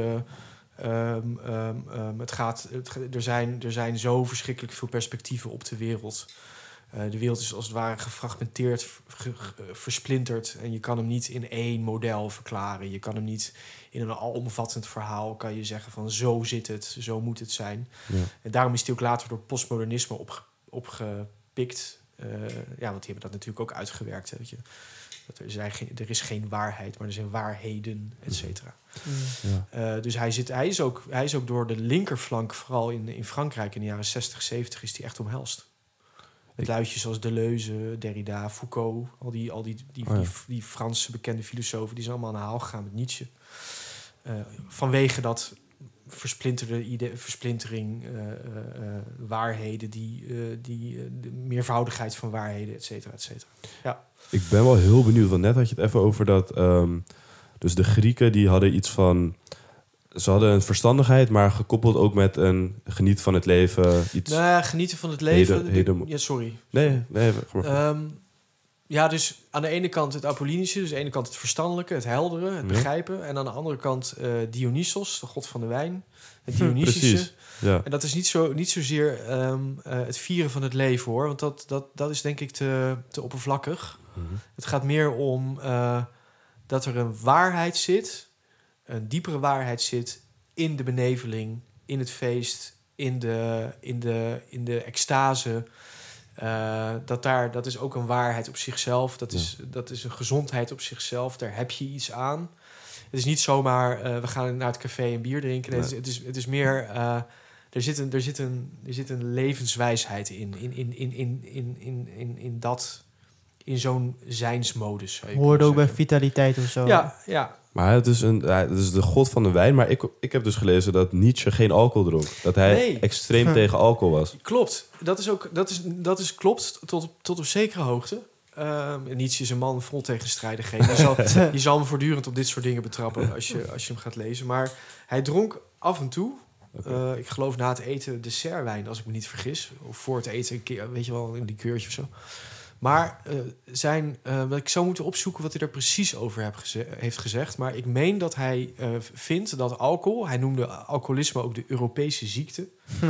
er zijn zo verschrikkelijk veel perspectieven op de wereld. De wereld is als het ware gefragmenteerd, versplinterd. En je kan hem niet in één model verklaren. Je kan hem niet in een alomvattend verhaal kan je zeggen van zo zit het, zo moet het zijn. Ja. En daarom is hij ook later door postmodernisme opgepikt. Want die hebben dat natuurlijk ook uitgewerkt. Weet je. Er is geen waarheid, maar er zijn waarheden, et cetera. Ja. Dus hij is ook door de linkerflank, vooral in Frankrijk in de jaren 60, 70, is hij echt omhelst. Met luidjes als Deleuze, Derrida, Foucault, al die Franse bekende filosofen, die zijn allemaal aan de haal gegaan met Nietzsche. Vanwege dat versplintering, waarheden, de meervoudigheid van waarheden, et cetera, et cetera. Ja. Ik ben wel heel benieuwd, want net had je het even over dat dus de Grieken die hadden iets van, ze hadden een verstandigheid, maar gekoppeld ook met een geniet van het leven. Iets genieten van het leven. Ja, sorry. Nee. Dus aan de ene kant het Apollinische, dus aan de ene kant het verstandelijke, het heldere, het begrijpen. En aan de andere kant Dionysos, de god van de wijn. Het Dionysische. Precies. Ja. En dat is niet zozeer het vieren van het leven, hoor. Want dat is denk ik te oppervlakkig. Mm-hmm. Het gaat meer om dat er een waarheid zit, een diepere waarheid zit in de beneveling, in het feest, in de extase. Dat is ook een waarheid op zichzelf. Dat is een gezondheid op zichzelf. Daar heb je iets aan. Het is niet zomaar we gaan naar het café en bier drinken. Nee, het is meer er zit een levenswijsheid in zo'n zijnsmodus. Hoorde ook bij vitaliteit of zo. Ja. Maar het is de god van de wijn. Maar ik heb dus gelezen dat Nietzsche geen alcohol dronk. Dat hij extreem tegen alcohol was. Klopt. Dat is klopt tot op zekere hoogte. Nietzsche is een man vol tegenstrijdigheden. Je zal hem voortdurend op dit soort dingen betrappen als je hem gaat lezen. Maar hij dronk af en toe. Okay. Ik geloof na het eten dessertwijn, als ik me niet vergis. Of voor het eten een keer, weet je wel, een likeurtje of zo. Maar ik zou moeten opzoeken wat hij er precies over heeft gezegd. Maar ik meen dat hij vindt dat alcohol, hij noemde alcoholisme ook de Europese ziekte.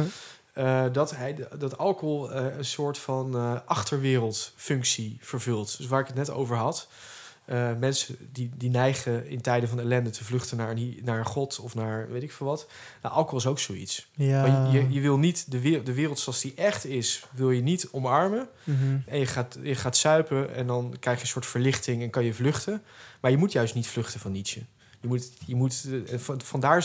Dat alcohol een soort van achterwereldfunctie vervult. Dus waar ik het net over had. Mensen die neigen in tijden van ellende te vluchten naar een god of naar weet ik veel wat. Nou, alcohol is ook zoiets. Ja. Maar je wil niet de wereld zoals die echt is, wil je niet omarmen. Mm-hmm. En je gaat zuipen en dan krijg je een soort verlichting en kan je vluchten. Maar je moet juist niet vluchten van Nietzsche. Je moet vandaar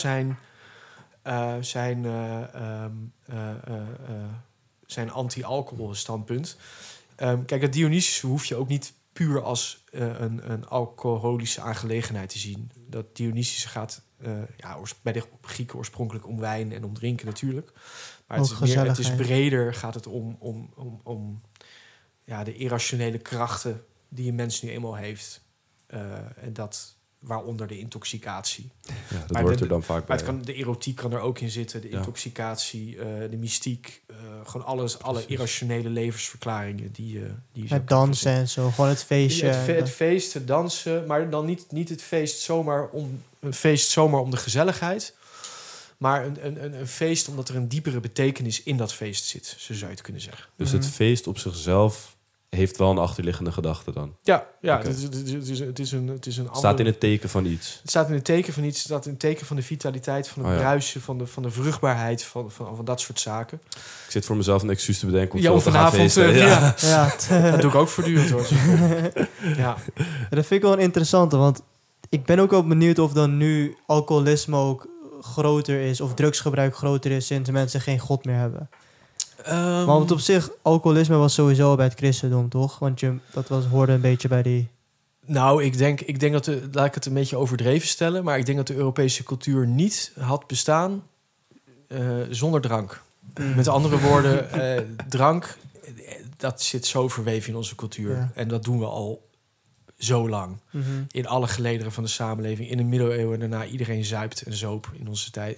zijn anti-alcohol standpunt. Kijk, dat Dionysische hoef je ook niet puur als een alcoholische aangelegenheid te zien. Dat Dionysische gaat bij de Grieken oorspronkelijk om wijn en om drinken natuurlijk. Maar het is breder, gaat het om de irrationele krachten die een mens nu eenmaal heeft. En dat waaronder de intoxicatie. Ja, dat hoort er dan vaak bij. De erotiek kan er ook in zitten, de intoxicatie, de mystiek, gewoon alle irrationele levensverklaringen die het dansen en zo, gewoon het feestje. Het feest, het dansen, maar dan niet het feest zomaar om de gezelligheid, maar een feest omdat er een diepere betekenis in dat feest zit, zo zou je het kunnen zeggen. Dus het feest op zichzelf heeft wel een achterliggende gedachte dan. Ja, Oké. het is een ander... Staat in het teken van iets. Het staat in het teken van iets, het staat in het teken van de vitaliteit, van het bruisen, van de vruchtbaarheid, van dat soort zaken. Ik zit voor mezelf een excuus te bedenken om Ja, zo om te gaan vanavond... feesten. Dat doe ik ook voortdurend hoor. Ja. Dat vind ik wel een interessante, want ik ben ook wel benieuwd of dan nu alcoholisme ook groter is, of drugsgebruik groter is sinds mensen geen God meer hebben. Want op zich, alcoholisme was sowieso al bij het christendom, toch? Want hoorde een beetje bij die... Nou, ik denk dat laat ik het een beetje overdreven stellen, maar ik denk dat de Europese cultuur niet had bestaan zonder drank. Met andere woorden, drank, dat zit zo verweven in onze cultuur. Ja. En dat doen we al zo lang. Mhm. In alle gelederen van de samenleving. In de middeleeuwen en daarna iedereen zuipt en zoop in onze tijd,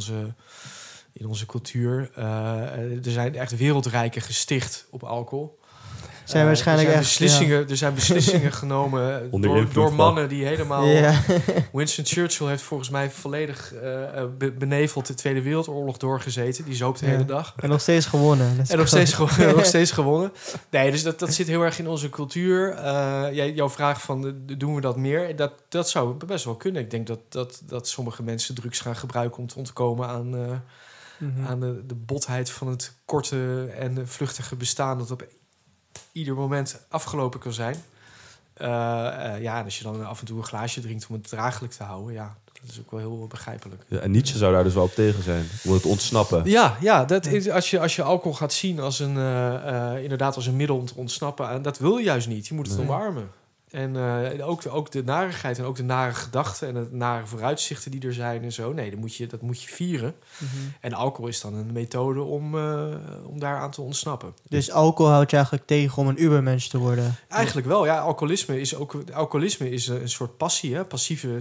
in onze cultuur. Er zijn echt wereldrijken gesticht op alcohol. Zijn waarschijnlijk er zijn beslissingen genomen door mannen die helemaal... Ja. Winston Churchill heeft volgens mij volledig beneveld de Tweede Wereldoorlog doorgezeten. Die zoopt de hele dag. En nog steeds gewonnen. Nog steeds gewonnen. Nee, dus dat zit heel erg in onze cultuur. Jouw vraag van, doen we dat meer? Dat zou best wel kunnen. Ik denk dat sommige mensen drugs gaan gebruiken om te ontkomen aan de botheid van het korte en vluchtige bestaan dat op ieder moment afgelopen kan zijn. En als je dan af en toe een glaasje drinkt om het draaglijk te houden, ja, dat is ook wel heel begrijpelijk. Ja, en Nietzsche zou daar dus wel op tegen zijn, om het ontsnappen. Ja, dat is, als je alcohol gaat zien als inderdaad als een middel om te ontsnappen, dat wil je juist niet. Je moet het omarmen. En ook de narigheid en ook de nare gedachten en de nare vooruitzichten die er zijn en zo. Nee, dat moet je vieren. Mm-hmm. En alcohol is dan een methode om daaraan te ontsnappen. Dus alcohol houdt je eigenlijk tegen om een ubermensch te worden? Eigenlijk wel, ja. Alcoholisme is een soort passie, hè?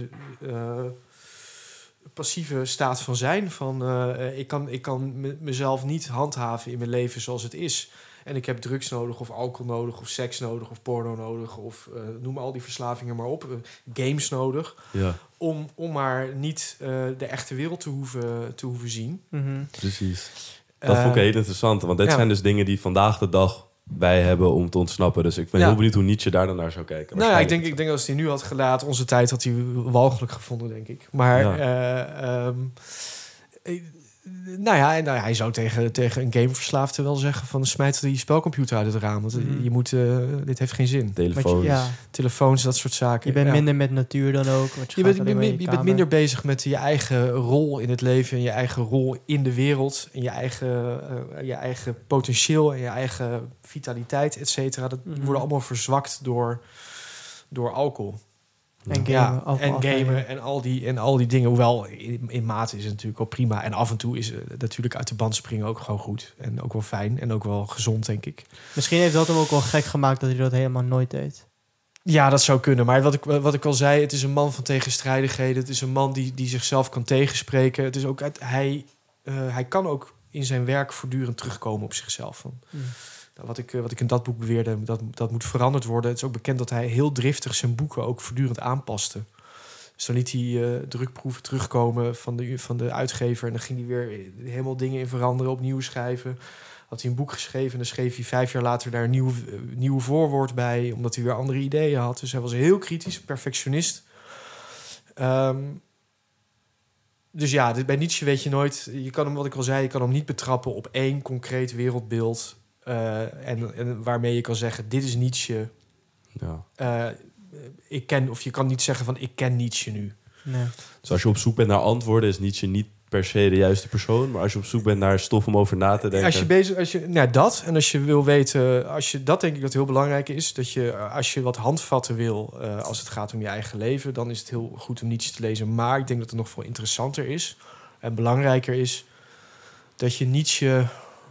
Passieve staat van zijn. Ik kan mezelf niet handhaven in mijn leven zoals het is. En ik heb drugs nodig, of alcohol nodig, of seks nodig, of porno nodig, of noem al die verslavingen maar op. Games nodig. Ja. Om maar niet de echte wereld te hoeven zien. Mm-hmm. Precies. Dat vond ik heel interessant. Want dit zijn dus dingen die vandaag de dag wij hebben om te ontsnappen. Dus ik ben heel benieuwd hoe Nietzsche daar dan naar zou kijken. Nou ja, ik denk dat als hij nu had gelaten, onze tijd had hij walgelijk gevonden, denk ik. Maar... hij zou tegen een gameverslaafde wel zeggen van smijt die spelcomputer uit het raam. Want je moet, dit heeft geen zin. Telefoons, dat soort zaken. Je bent minder met natuur dan ook. Je bent minder bezig met je eigen rol in het leven en je eigen rol in de wereld. En je eigen potentieel en je eigen vitaliteit, et cetera. Dat worden allemaal verzwakt door alcohol. En gamen en al die dingen. Hoewel in mate is het natuurlijk ook prima. En af en toe is natuurlijk uit de band springen ook gewoon goed. En ook wel fijn en ook wel gezond, denk ik. Misschien heeft dat hem ook wel gek gemaakt dat hij dat helemaal nooit deed. Ja, dat zou kunnen. Maar wat ik al zei, het is een man van tegenstrijdigheden. Het is een man die zichzelf kan tegenspreken. Het is ook hij kan ook in zijn werk voortdurend terugkomen op zichzelf. Wat ik in dat boek beweerde, dat moet veranderd worden. Het is ook bekend dat hij heel driftig zijn boeken ook voortdurend aanpaste. Dus dan liet hij drukproeven terugkomen van de uitgever. En dan ging hij weer helemaal dingen in veranderen, opnieuw schrijven. Had hij een boek geschreven en dan schreef hij 5 jaar later daar een nieuw voorwoord bij. Omdat hij weer andere ideeën had. Dus hij was heel kritisch, perfectionist. Dus ja, bij Nietzsche weet je nooit... Je kan hem niet betrappen op één concreet wereldbeeld... En waarmee je kan zeggen, dit is Nietzsche. Ja. Je kan niet zeggen van, ik ken Nietzsche nu. Nee. Dus als je op zoek bent naar antwoorden, is Nietzsche niet per se de juiste persoon. Maar als je op zoek bent naar stof om over na te denken... dat. En als je wil weten... Dat denk ik dat heel belangrijk is. Dat als je wat handvatten wil, als het gaat om je eigen leven... dan is het heel goed om Nietzsche te lezen. Maar ik denk dat het nog veel interessanter is. En belangrijker is dat je Nietzsche...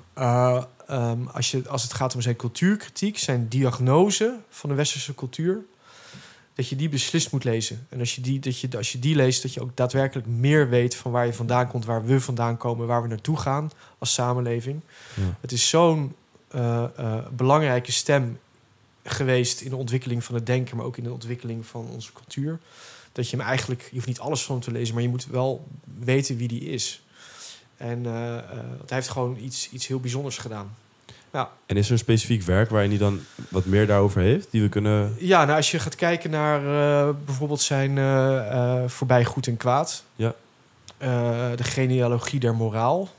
als het gaat om zijn cultuurkritiek, zijn diagnose van de westerse cultuur, dat je die beslist moet lezen. En als je die leest, dat je ook daadwerkelijk meer weet van waar je vandaan komt, waar we vandaan komen, waar we naartoe gaan als samenleving. Ja. Het is zo'n belangrijke stem geweest in de ontwikkeling van het denken, maar ook in de ontwikkeling van onze cultuur. Dat je hem eigenlijk, je hoeft niet alles van hem te lezen, maar je moet wel weten wie die is. En hij heeft gewoon iets heel bijzonders gedaan. Ja. En is er een specifiek werk waarin hij dan wat meer daarover heeft, die we kunnen... Ja, nou, als je gaat kijken naar bijvoorbeeld zijn Voorbij Goed en Kwaad. Ja. De genealogie der moraal.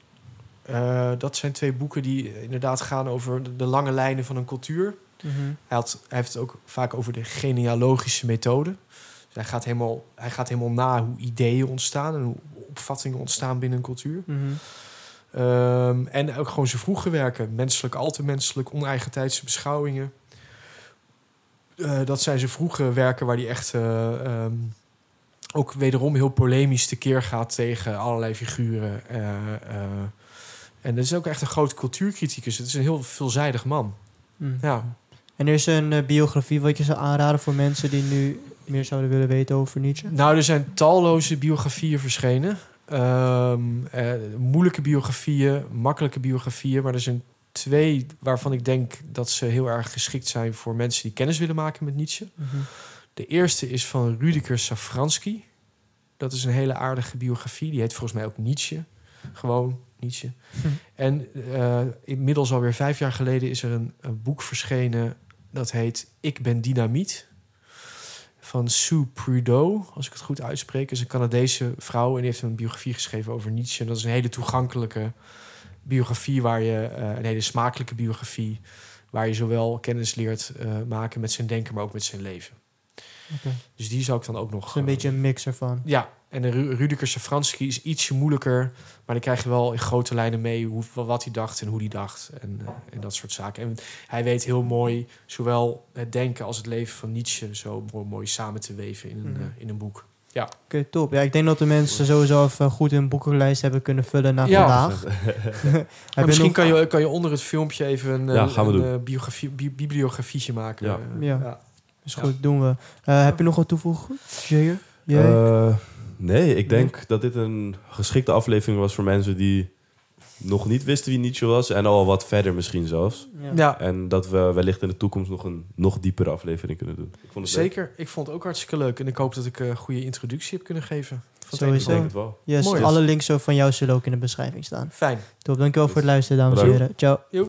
Dat zijn 2 boeken die inderdaad gaan over de lange lijnen van een cultuur. Mhm. Hij heeft het ook vaak over de genealogische methode. Dus hij gaat helemaal na hoe ideeën ontstaan en hoe opvattingen ontstaan binnen een cultuur. Mhm. En ook gewoon zijn vroege werken. Menselijk, al te menselijk, oneigentijdse beschouwingen. Dat zijn zijn vroege werken waar hij echt ook wederom heel polemisch tekeer gaat tegen allerlei figuren. En dat is ook echt een grote cultuurcriticus. Het is een heel veelzijdig man. Mhm. Ja. En er is een biografie wat je zou aanraden voor mensen die nu meer zouden willen weten over Nietzsche? Nou, er zijn talloze biografieën verschenen. Moeilijke biografieën, makkelijke biografieën. Maar er zijn 2 waarvan ik denk dat ze heel erg geschikt zijn voor mensen die kennis willen maken met Nietzsche. Mhm. De eerste is van Rüdiger Safransky. Dat is een hele aardige biografie. Die heet volgens mij ook Nietzsche. Gewoon Nietzsche. En inmiddels alweer 5 jaar geleden is er een boek verschenen. Dat heet Ik ben dynamiet. Van Sue Prudhoe, als ik het goed uitspreek. Dat is een Canadese vrouw en die heeft een biografie geschreven over Nietzsche. En dat is een hele toegankelijke biografie, een hele smakelijke biografie, waar je zowel kennis leert maken met zijn denken, maar ook met zijn leven. Okay. Dus die zou ik dan ook nog... Het is een beetje een mix ervan. Ja, en de Rüdiger Safransky is ietsje moeilijker, maar dan krijg je wel in grote lijnen mee wat hij dacht en hoe hij dacht en dat soort zaken. En hij weet heel mooi zowel het denken als het leven van Nietzsche zo mooi samen te weven in een boek. Ja. Oké, top. Ja, ik denk dat de mensen sowieso even goed hun boekenlijst hebben kunnen vullen na vandaag. Misschien kan je onder het filmpje even een bibliografietje maken. Ja. Is goed, doen we. Heb je nog wat toevoegen, Jager? Nee, ik denk dat dit een geschikte aflevering was voor mensen die nog niet wisten wie Nietzsche was en al wat verder misschien zelfs. Ja. En dat we wellicht in de toekomst nog een nog diepere aflevering kunnen doen. Ik vond het zeker, leuk. Ik vond het ook hartstikke leuk. En ik hoop dat ik een goede introductie heb kunnen geven. Sowieso. Ik denk het wel. Yes, mooi. Alle links van jou zullen ook in de beschrijving staan. Fijn. Top, dankjewel voor het luisteren, dames en heren. Ciao.